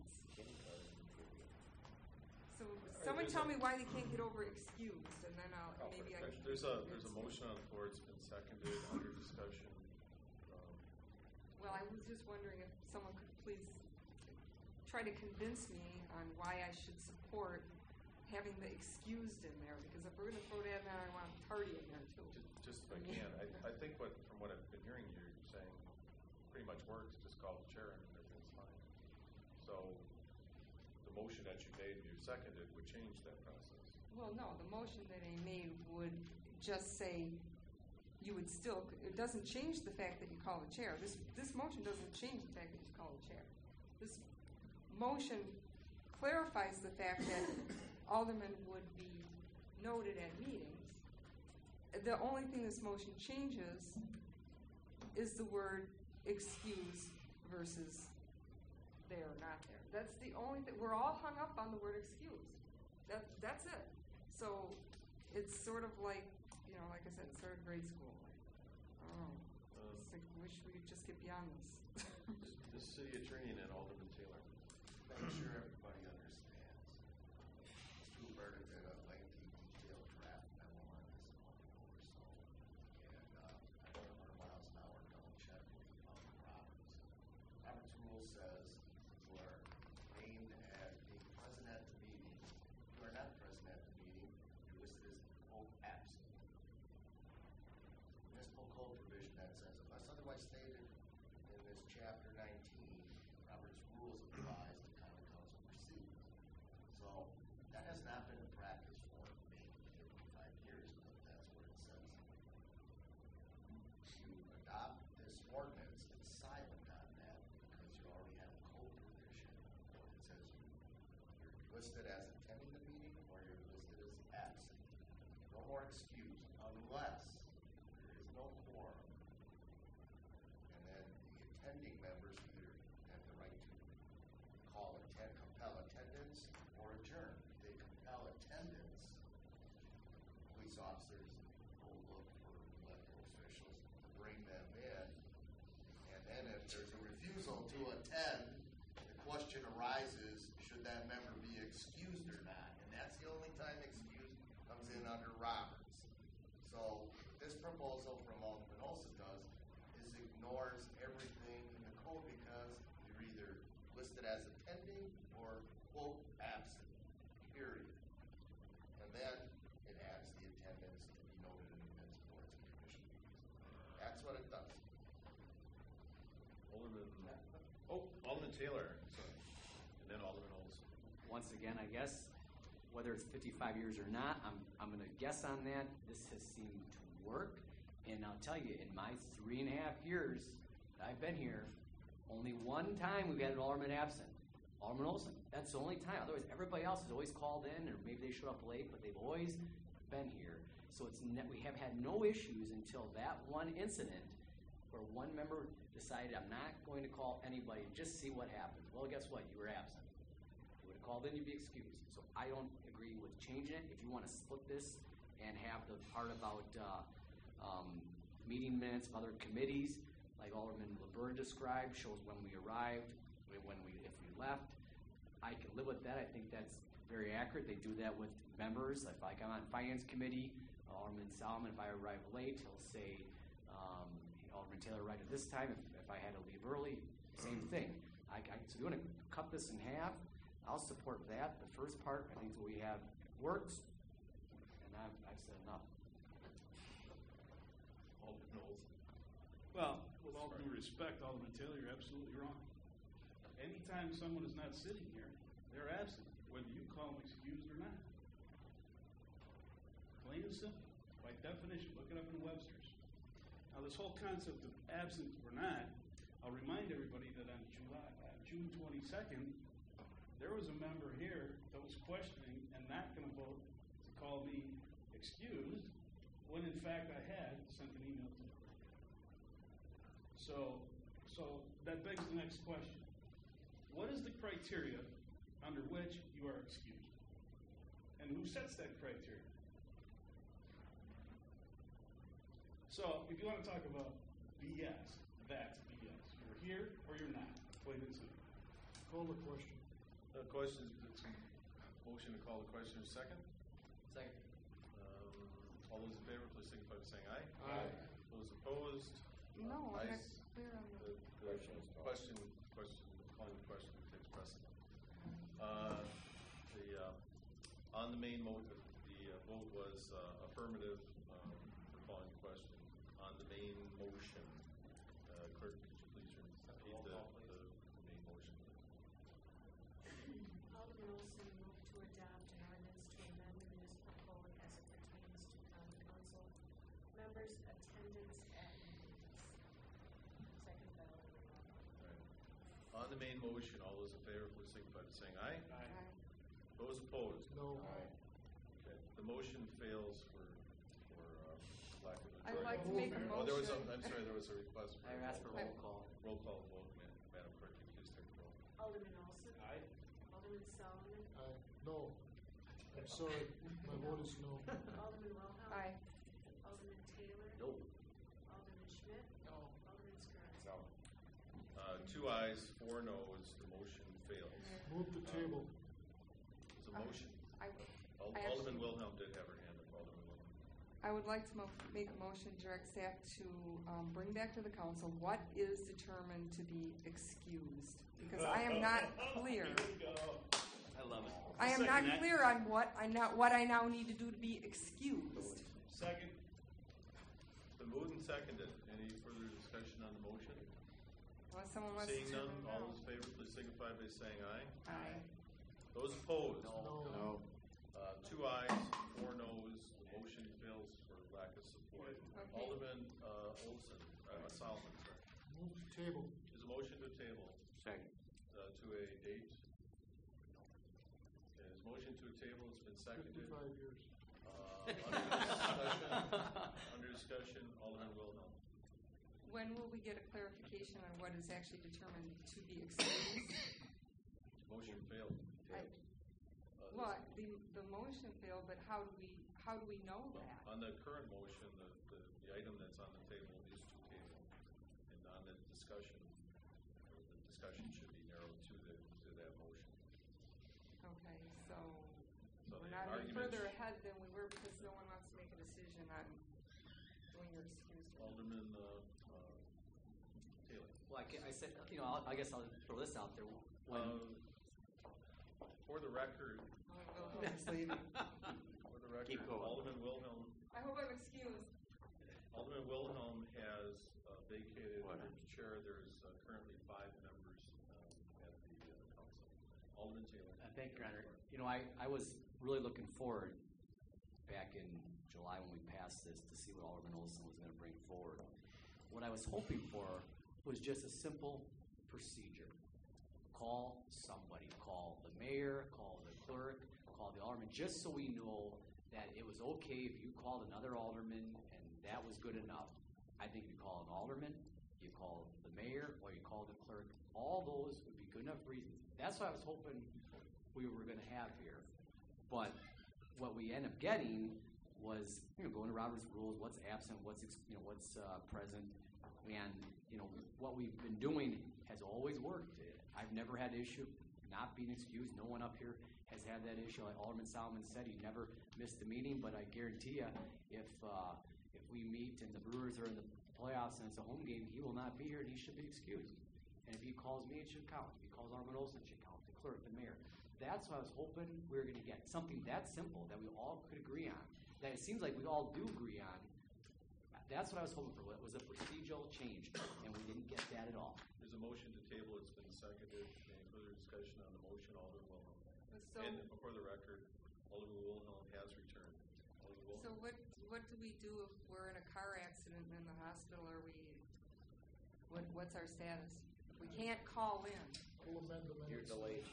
So someone tell me why they can't get over excused, and then I'll maybe I can. There's a there's a motion on the floor. It's been seconded under discussion. Um, Well, I was just wondering if someone could please try to convince me on why I should support having the excused in there, because if we're going to throw that in there, I want tardy in there too. just, just if I can, I, I think what from what I've been hearing you saying pretty much works. Just call the chair and everything's fine. So the motion that you made, you seconded, would change that process. Well, no, the motion that I made would just say you would still, it doesn't change the fact that you call the chair. This this motion doesn't change the fact that you call the chair. This motion clarifies the fact that aldermen would be noted at meetings. The only thing this motion changes is the word excuse versus there or not there. That's the only thing. We're all hung up on the word excuse. That, that's it. So it's sort of like, you know, like I said, it's sort of grade school. I don't know. Um, It's like, I wish we could just get beyond this. The city attorney and then Alderman Taylor. Make sure everybody understands. Stu Burdick did a lengthy, detailed draft memo on this a month ago or so. And uh, I went one hundred miles an hour double check with um, Roberts. Robert's rule says you are named as being present at the meeting. If you are not present at the meeting, you're listed as quote absent. Municipal code provision that says unless otherwise stated in this chapter nineteen, Robert's rules applies to common council proceedings. So that has not been a practice for maybe fifty-five years, but that's what it says. You adopt this ordinance, it's silent on that because you already have a code provision that says you, you're listed as attending the meeting or you're listed as absent. No more excuse unless there is no quorum. And then the attending members either have the right to call attend, compel attendance or adjourn. If they compel attendance, police officers will look for elected officials to bring them in. And then if there's a refusal to attend, the question arises, should that member be excused or not? And that's the only time excuse comes in under Roberts. So this proposal from Alderman Olson does is ignores everything in the code because you're either listed as attending or quote absent, period. And then it adds the attendance to be once again, I guess, whether it's fifty-five years or not, I'm, I'm going to guess on that. This has seemed to work. And I'll tell you, in my three and a half years that I've been here, only one time we've had an alderman absent. Alderman Olson. That's the only time. Otherwise, everybody else has always called in, or maybe they showed up late, but they've always been here. So it's ne- we have had no issues until that one incident where one member decided, I'm not going to call anybody, just see what happens. Well, guess what? You were absent. You would have called in, you'd be excused. So I don't agree with changing it. If you want to split this and have the part about uh, um, meeting minutes of other committees, like Alderman LeBurn described, shows when we arrived, when we if we left. I can live with that. I think that's very accurate. They do that with members. If like I'm on Finance Committee, Alderman Solomon, if I arrive late, he'll say, um, Alderman Taylor arrived at this time. If, if I had to leave early, same thing. I, I, so you want to cut this in half? I'll support that. The first part, I think that we have works, and I've, I've said enough. Alderman Olson. Well, with all due respect, Alderman Taylor, you're absolutely wrong. Anytime someone is not sitting here, they're absent, whether you call them excused or not. Plain and simple. By definition, look it up in Webster's. Now, this whole concept of absent or not, I'll remind everybody that on July, uh, June twenty-second, there was a member here that was questioning and not going to vote to call me excused, when in fact I had sent an email to the clerk. So, so that begs the next question. What is the criteria under which you are excused? And who sets that criteria? So, if you want to talk about B S, that's B S. You're here or you're not. Plain and simple. Call the question. The question, it's a motion to call the question in a second. Second. Um, all those in favor, please signify by saying aye. Aye. Those opposed? No, uh, I'm not ayes. clear on The, the. the question, question, calling the question takes precedent. Uh, the uh, on the main mo- the, the uh, vote was uh, affirmative um, for calling the question. On the main motion, uh, clerk, could you please repeat the, the, the main motion? Alderman Olson moved to adopt an ordinance to amend the municipal code as it pertains to common council members' attendance at meetings. Second by Alderman Wilhelm. Right. On the main motion, all those in favor, please signify by saying aye. Aye. Those opposed? No. Okay. The motion fails for for uh, lack of I'd majority. like to make a Oh, there was a, motion. I'm sorry, there was a request for I a asked for roll roll call. Roll call vote, Ma- Madam Clerk, if you please take the roll. Alderman Olson. Aye. Alderman Solomon. Aye. No. I'm sorry. My vote is no. Alderman Wilhelm. Aye. Alderman Taylor. No. Alderman Schmidt. No. Alderman Skrunsky. No. Uh, two ayes, four noes, the motion fails. Move the table. It's a Uh, motion. I, Al- I Alderman actually- Wilhelm did have her hand up. Alderman Wilhelm. I would like to mo- make a motion, direct staff to um, bring back to the council what is determined to be excused. Because I am not clear. Here we go. I love it. I am Second not that. clear on what I not what I now need to do to be excused. Second. It's been moved and seconded. Any further discussion on the motion? Unless someone wants Seeing to. none, all those in favor, please signify by saying aye. Aye. Those opposed? No. No. Uh, two ayes, four noes, the motion fails for lack of support. Okay. Alderman uh, Olson, uh, Solomon, sorry. Move the table. Is a motion to table Second. uh, to a date? Okay, is motion to a table, it's been seconded. Fifty-five years. Uh, under discussion, under discussion, Alderman Wilhelm. When will we get a clarification on what is actually determined to be excused? Motion failed. I, Uh, well, the the motion failed, but how do we how do we know Well, that? on the current motion, the, the, the item that's on the table is to table. And on the discussion, or the discussion should be narrowed to the, to that motion. Okay, so So we're the not any arguments- further ahead than we were because no one wants to make a decision on doing your excused. Alderman, uh, uh, Taylor. Well, I, ca- I said, you know, I'll, I guess I'll throw this out there. When, Uh, for the record, Oh, Wilhelm is leaving. for the record, Keep going. Alderman Wilhelm, I hope I'm excused. Alderman Wilhelm has uh, vacated What? the chair. There's uh, currently five members uh, at the uh, council. Alderman Taylor. Uh, thank you, Your Honor. You know, I, I was really looking forward back in July when we passed this to see what Alderman Olson was going to bring forward. What I was hoping for was just a simple procedure. Call somebody. Call the mayor, call the clerk, call the alderman, just so we know that it was okay if you called another alderman and that was good enough. I think if you call an alderman, you call the mayor, or you call the clerk, all those would be good enough reasons. That's what I was hoping we were going to have here. But what we end up getting was, you know, going to Robert's rules, what's absent, what's, you know, what's uh, present, and, you know, what we've been doing has always worked. I've never had an issue not being excused. No one up here has had that issue. Like Alderman Solomon said, he never missed a meeting, but I guarantee you, if uh, if we meet and the Brewers are in the playoffs and it's a home game, he will not be here and he should be excused. And if he calls me, it should count. If he calls Alderman Olson, it should count. The clerk, the mayor. That's what I was hoping we were going to get. Something that simple that we all could agree on. That it seems like we all do agree on. That's what I was hoping for. It was a procedural change, and we didn't get that at all. There's a motion to table. It's been seconded. Any further discussion on the motion? Alderman Wilhelm. So, and for the record, Alderman Wilhelm has returned. Alderman Wilhelm. so what what do we do if we're in a car accident in the hospital? Are we? What what's our status? If we can't call in. We'll amend the You're minutes. delayed.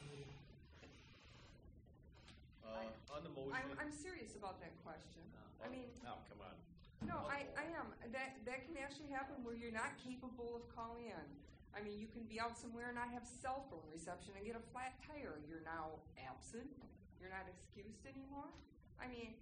Uh, on the motion. I'm, I'm serious about that question. I mean, oh, come on. no, I, I am. That that can actually happen where you're not capable of calling in. I mean, you can be out somewhere and not have cell phone reception and get a flat tire. You're now absent. You're not excused anymore. I mean,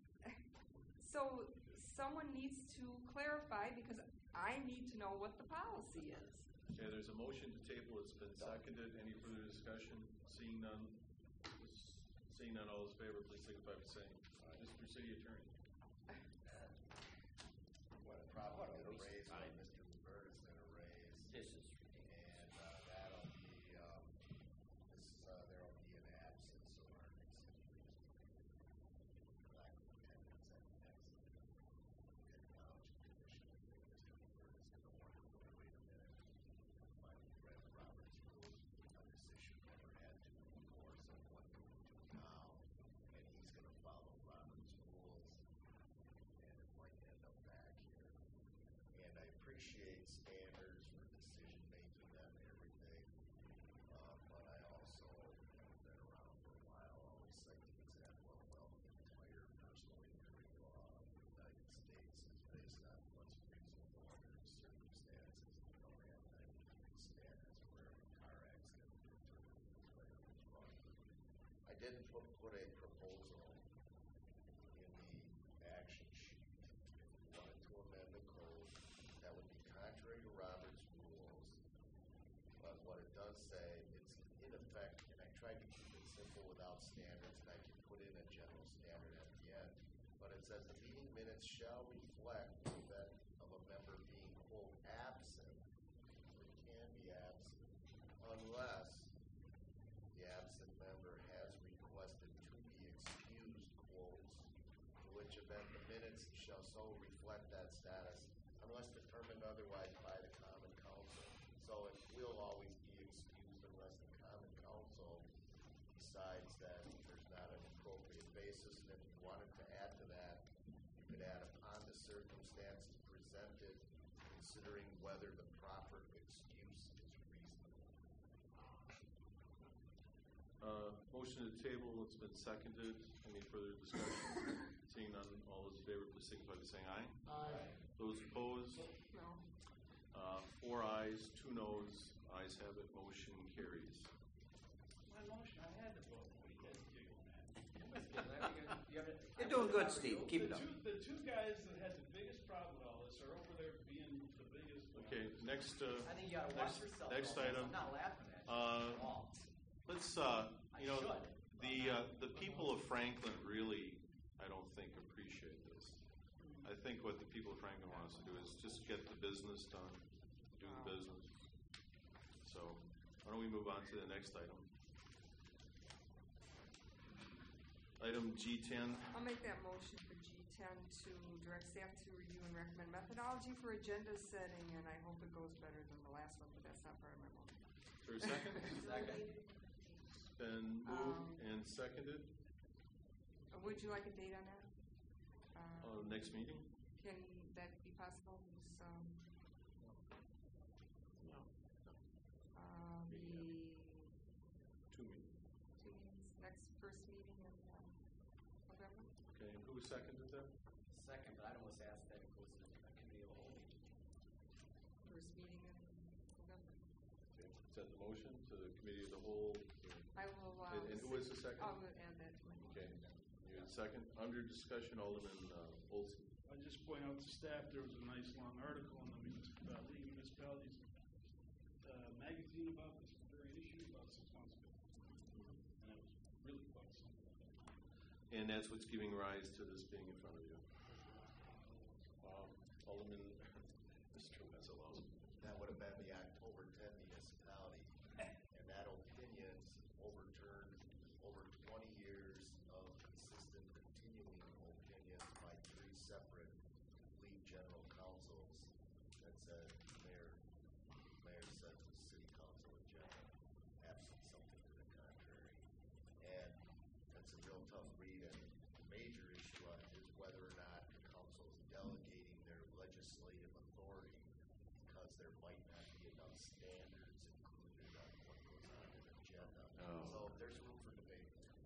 so someone needs to clarify because I need to know what the policy is. Okay, there's a motion to table. It's been seconded. Any further discussion? Seeing none. Seeing none, all those in favor, please signify by saying aye. Mister City Attorney. What probably going to raise what Mister Bird is going to raise. This is ridiculous. And uh, that'll be, um, this, uh, there'll be an absence or an excuse. Lack of attendance at the next technology commission. Mister Bird is going to wonder, wait a minute, my read Robert's rules on this issue, never had to before, so what do we do now? And he's going to follow Robert's rules, and it might end up back here. And I appreciate standards for decision making on everything, uh, but I also have been around for a while. I always cite the example of, well, the entire personal injury law of the United States is based on what's reasonable under the circumstances. You don't have ninety-degree standards for every car accident to determine which way it was wrong. I didn't put, put a proposal in the action sheet. If you wanted to amend the code, that would be contrary to Robert's rules. But what it does say, it's in effect, and I tried to keep it simple without standards, and I can put in a general standard at the end. But it says the meeting minutes shall reflect the event of a member being, quote, absent, or can be absent, unless the absent member has requested to be excused, quotes, in which event the minutes shall so reflect that status unless determined otherwise by the Common Council. So it will always be excused unless the Common Council decides that there's not an appropriate basis. And if you wanted to add to that, you could add upon the circumstances presented, considering whether the proper excuse is reasonable. Uh, motion to table. It's been seconded. Any further discussion? Seeing none, all those in favor, please signify by saying aye. Aye. Those opposed? No. Uh, four ayes, two noes. Ayes have it. Motion carries. My motion, I had to vote. What do you guys giggle at? You're doing good, Steve. Keep it The up. two, the two guys that had the biggest problem with all this are over there being the biggest. Okay, next. Uh, I think you ought to watch next, yourself. next Alderman. item. I'm not laughing at you Uh, at all. Let's. Uh, I you know, should. the uh, the people of Franklin really, I don't think, appreciate this. I think what the people of Franklin want us to do is just get the business done, do the business. So, why don't we move on to the next item? Item G ten. I'll make that motion for G ten to direct staff to review and recommend methodology for agenda setting, and I hope it goes better than the last one, but that's not part of my motion. For a second? Second. been moved and seconded. Uh, Would you like a date on that? Uh, Uh, next meeting? Can that be possible? This, um, No. uh, the Two meetings. two meetings, next first meeting in uh, November? Okay, and who seconded that? Second, but I'd almost ask that it goes to a committee of the whole meeting. First meeting in November. Okay. Is that the motion to the committee of the whole? I will, uh. And, and who was the second? I will add that to my motion. Okay, you had a second. Under discussion, Alderman uh, Olson. I just point out to staff, there was a nice long article in the municipality, League of Municipalities uh, magazine about this very issue about six months ago. And it was really quite simple. And that's what's giving rise to this being in front of you. Wow. Alderman Mister Wesselhaus. That would have been the October tenth municipality, and that opinion's overturned over twenty years of consistent continuing opinions by three separate league general councils that said mayor, mayor said to the city council in general, absent something to the contrary. And that's a real tough read, and the major issue on it is whether or not the council is delegating their legislative authority because there might not be enough standards included on what goes on in an agenda. Oh. So there's room for debate.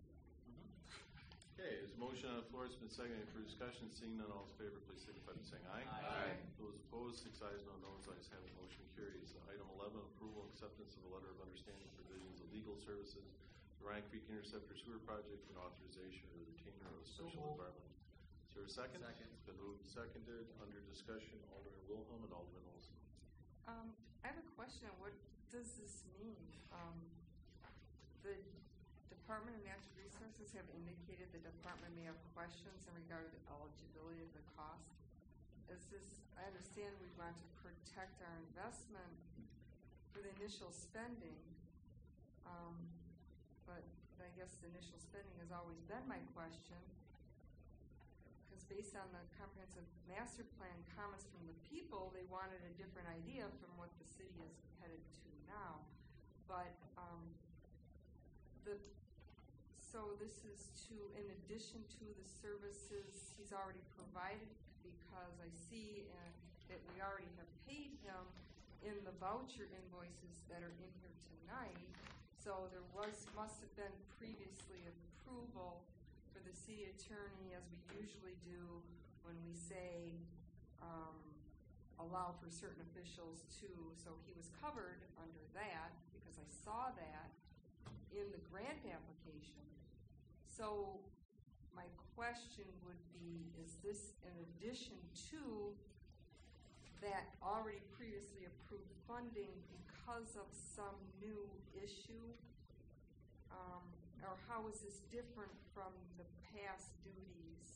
Okay, there's a motion on the floor. It's been seconded for discussion. Seeing none, all in favor, please signify by saying aye. Aye. Aye. Those opposed, six ayes, no noes. Ayes have it. Motion carries. Uh, Item eleven, approval and acceptance of a letter of understanding provisions of legal services, the Ryan Creek Interceptor Sewer Project, and authorization of the retainer of a So special moved. environment. Is there a second? Second. It's been moved and seconded. Under discussion, Alderman Wilhelm and Alderman Olson. Um, I have a question. What does this mean? Um, the Department of Natural Resources have indicated the department may have questions in regard to the eligibility of the cost. Is this, I understand we want to protect our investment for the initial spending, um, but I guess the initial spending has always been my question. Because based on the comprehensive master plan comments from the people, they wanted a different idea from what the city is headed to now. But um, the so this is to, in addition to the services he's already provided, because I see uh, that we already have paid him in the voucher invoices that are in here tonight. So there was must have been previously approval for the city attorney, as we usually do when we say um, allow for certain officials to. So he was covered under that because I saw that in the grant application. So my question would be, is this in addition to that already previously approved funding because of some new issue? Um, or how is this different from the past duties?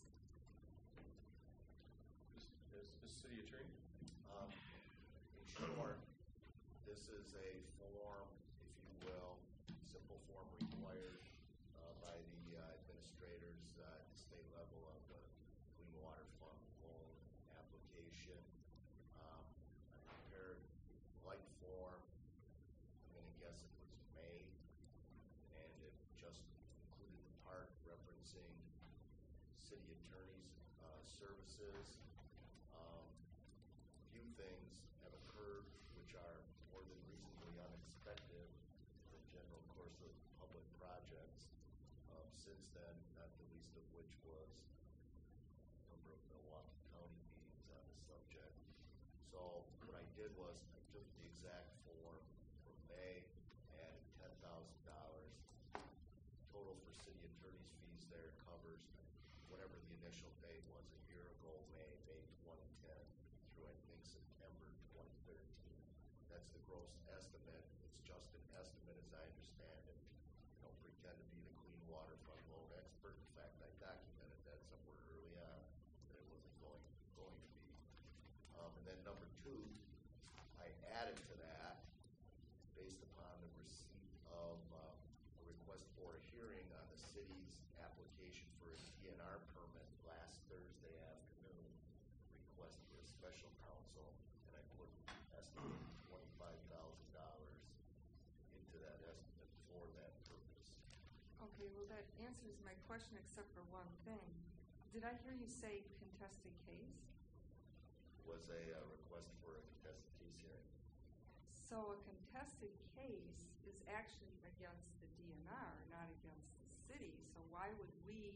Mister City Attorney? Um, in short, this is a form, if you will, simple form required uh, by the uh, administrators uh, at the state level of the Clean Water Fund loan application. Um, I prepared light form. I'm going to guess it was May, and it just included the part referencing city attorney's uh, services. Um, few things have occurred which are more than reasonably unexpected in the general course of public projects um, since then, not the least of which was a number of Milwaukee County meetings on the subject. So what I did was I took the exact form from May, added ten thousand dollars. Total for city attorney's fees there covers whatever the initial date was a year ago, May, May twenty ten through I think September twenty thirteen. That's the gross estimate. It's just an estimate as I understand it. I don't pretend to be the Clean Water Fund loan expert. In fact, I documented that somewhere early on that it wasn't going, going to be. Um, and then number two, I added to that based upon the receipt of um, a request for a hearing on the city's application for a D N R permit last Thursday afternoon, request for a special counsel, and I put estimated twenty-five thousand dollars into that estimate for that purpose. that answers my question except for one thing. Did I hear you say contested case? Was a uh, request for a contested case hearing. So a contested case is actually against the D N R, not against the city. So why would we,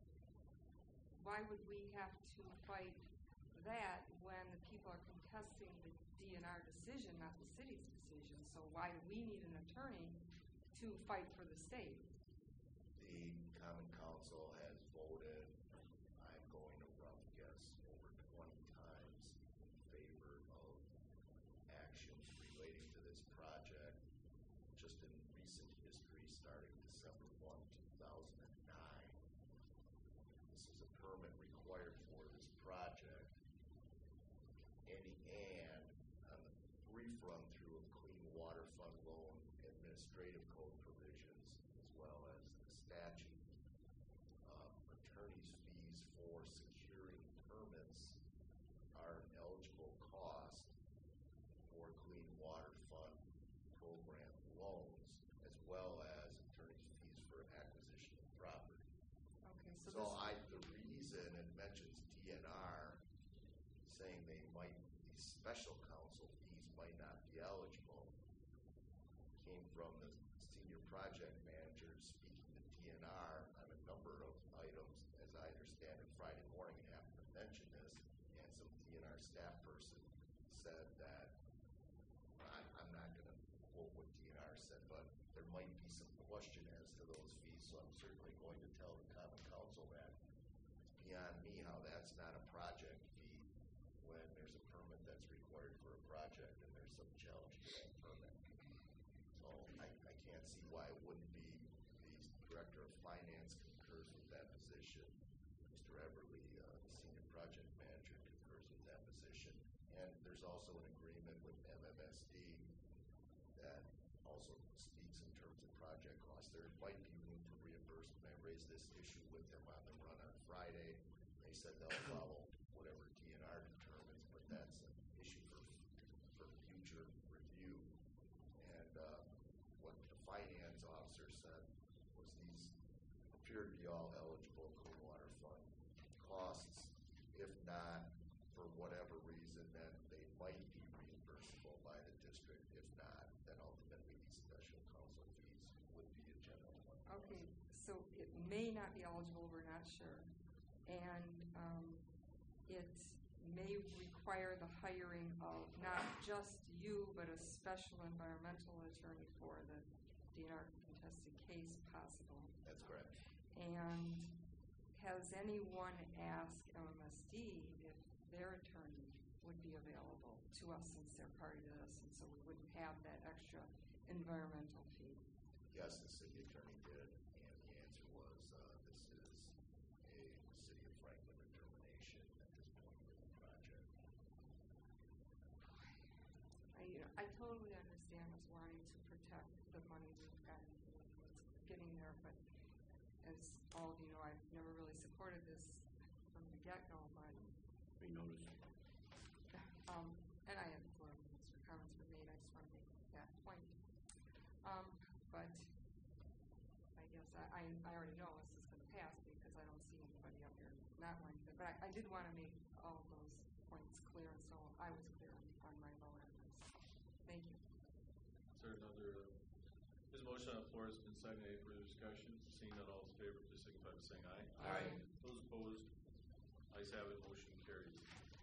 why would we have to fight that when the people are contesting the D N R decision, not the city's decision? So why do we need an attorney to fight for the state? The Common Council has voted, I'm going to rough guess, over twenty times in favor of actions relating to this project, just in recent history, starting December first, two thousand nine. This is a permit required for this project. Any and on the brief run through of Clean Water Fund loan administrative code provisions, as well as the statute, um, attorney's fees for securing permits are an eligible cost for Clean Water Fund program loans, as well as attorney's fees for acquisition of property. Okay, so, So this, I, the reason it mentions D N R, saying they might, these special counsel fees might not be eligible, came from the senior project manager speaking to D N R on a number of items, as I understand it, Friday morning, and happened to mention this, and some D N R staff person said that, I, I'm not going to quote what D N R said, but there might be some question as to those fees, so I'm certainly going to tell the Common Council that it's beyond me how that's not a project fee when there's a permit that's required for a project and there's some challenge to that permit. So I, I can't see why it wouldn't be. The Director of Finance concurs with that position. Mister Everly, uh, the Senior Project Manager, concurs with that position. And there's also an agreement with M M S D that also speaks in terms of project costs. There might be room for reimbursement. I raised this issue with them on the run on Friday. They said they'll follow whatever D N R determines, but that's an issue for for future review. And uh, what the finance officer said was these appear to be all eligible Clean Water Fund costs. If not, for whatever reason, then they might be reimbursable by the district. If not, then ultimately these special counsel fees would be a general fund. okay, so it may not be eligible, we're not sure. And um, it may require the hiring of not just you, but a special environmental attorney for the D N R contested case possible. That's correct. And has anyone asked M M S D if their attorney would be available to us since they're party to this, and so we wouldn't have that extra environmental fee? Yes, the city attorney did, and the answer was uh, this is a city of Franklin determination at this point in the project. I, you know, I totally understand us wanting to protect the money we've got and what's getting there, but as all of you know, I've never really supported this from the get-go, but We noticed. um, and I have before Mister comments were made, I just want to make that point. Um, but I guess I, I, I already know this is going to pass because I don't see anybody up here not wanting to. But I, I did want to make all of those points clear, and so I was clear on, on my vote on this. Thank you. Is there another, uh, this motion on the floor has been seconded. Any further discussion? Seeing none, all in favor, please signify by saying aye. Aye. Those opposed, ayes have it, motion carries.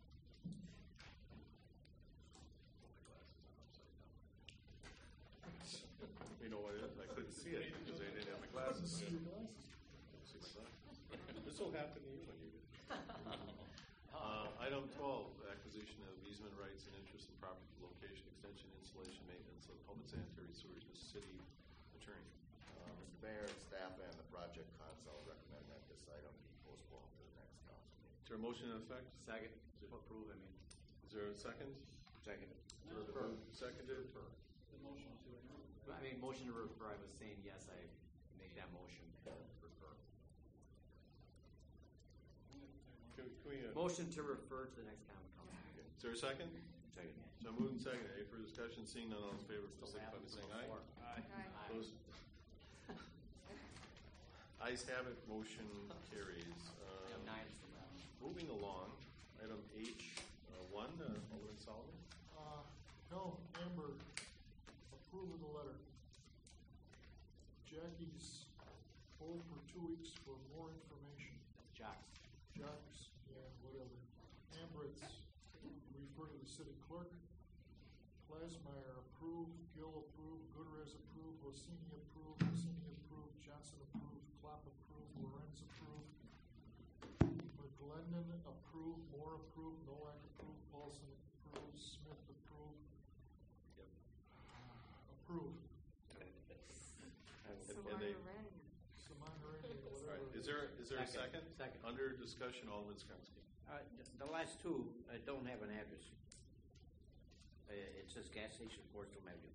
You know what it is? I couldn't see it because I didn't have my glasses. See your glasses. See my glasses. This will happen to you when you get it. Uh, item twelve, acquisition of easement rights and interest in property location, extension, installation, maintenance of public sanitary sewers. The city attorney. Uh, Mister Mayor and staff and the project council recommend that this item be postponed to the next council meeting. Is there a motion in effect? Second. Approve, I mean. Is there a second? Second. Is there a seconded? The motion to adjourn. I mean, motion to refer, I was saying yes, I make that motion to refer. Can, can we, uh, Motion to refer to the next common council meeting. is there a second? Second. So moved and seconded. Any further discussion? Seeing none, all in favor, please signify by saying aye. Aye. Those, Ayes have it, motion carries. Item Um, nine is the last. Moving along, item H uh, one, uh, Alderman Solomon. Uh, no, Amber, approve of the letter. Jackie's hold for two weeks for more information. Jocks. Jocks and whatever. Amber, it's refer to the city clerk. Plasmeyer approved, Gill approved, Gutierrez approved, Rossini approved, Rossini approved, Johnson approved, Klopp approved, Lorenz approved, McGlennon approved, Moore approved, Nowak approved, Paulson approved, Smith approved. Yep. Approved. And- So and they- I'm ready. Samanarani, All whatever. right, is there, is there a second? Second. Under discussion, Alderman Skrensky. Uh, th- the last two uh, don't have an address. Uh, it says gas station, Forest Avenue.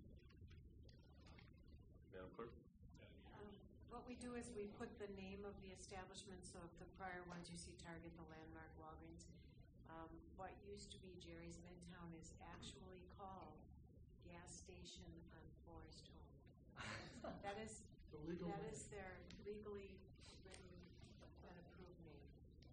Madam Clerk? Um, What we do is we put the name of the establishment, so if the prior ones you see Target, the Landmark, Walgreens, um, what used to be Jerry's Midtown is actually called Gas Station on Forest Home. That is, The legal that name. is their legally written and approved name.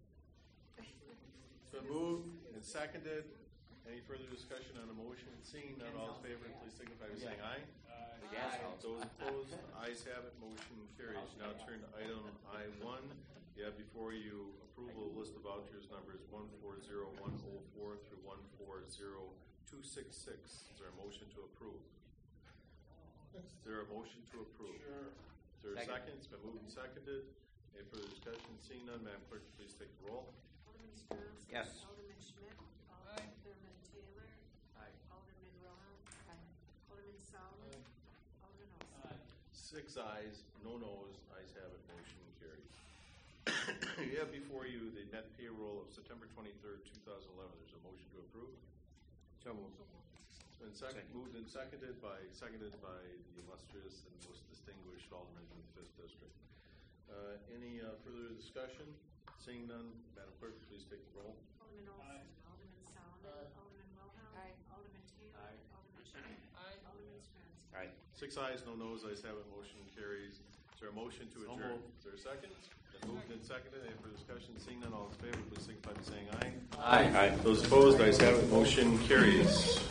It's been moved and seconded. Any further discussion on the motion? Seeing none, all in favor, please signify by saying aye. The gas house. Those opposed, ayes have it, motion carries. Now turn to item I one. You have before you approval of list of vouchers numbers one four zero one oh four through one four zero two six six. Is there a motion to approve? Is there a motion to approve? Sure. Is there a Second. second? It's been moved and seconded. Any further discussion? Seeing none, Madam Clerk, please take the roll. Alderman Strauss. Yes. Alderman Schmidt. Aye. Alderman Taylor. Aye. Alderman Rohan. Alderman Solomon. Alderman Olson. Six ayes, no noes, ayes have it, motion carries. You have before you the net payroll of September twenty-third, two thousand eleven. There's a motion to approve. So moved. It's been second, moved and seconded by, seconded by the illustrious and most distinguished Alderman of the fifth District. Uh, any uh, further discussion? Seeing none, Madam Clerk, please take the roll. Alderman Olson. Alderman Solomon. Alderman Rohan. Aye. Alderman Taylor. Aye. Alderman Schmidt. Aye. Alderman Strauss. Aye. Six ayes, no noes, ayes have it, motion carries. Is there a motion to So adjourn? moved. Is there a second? Been moved and seconded. Any further discussion? Seeing none, all in favor, please signify by saying aye. Aye. Those opposed, ayes have it, motion carries.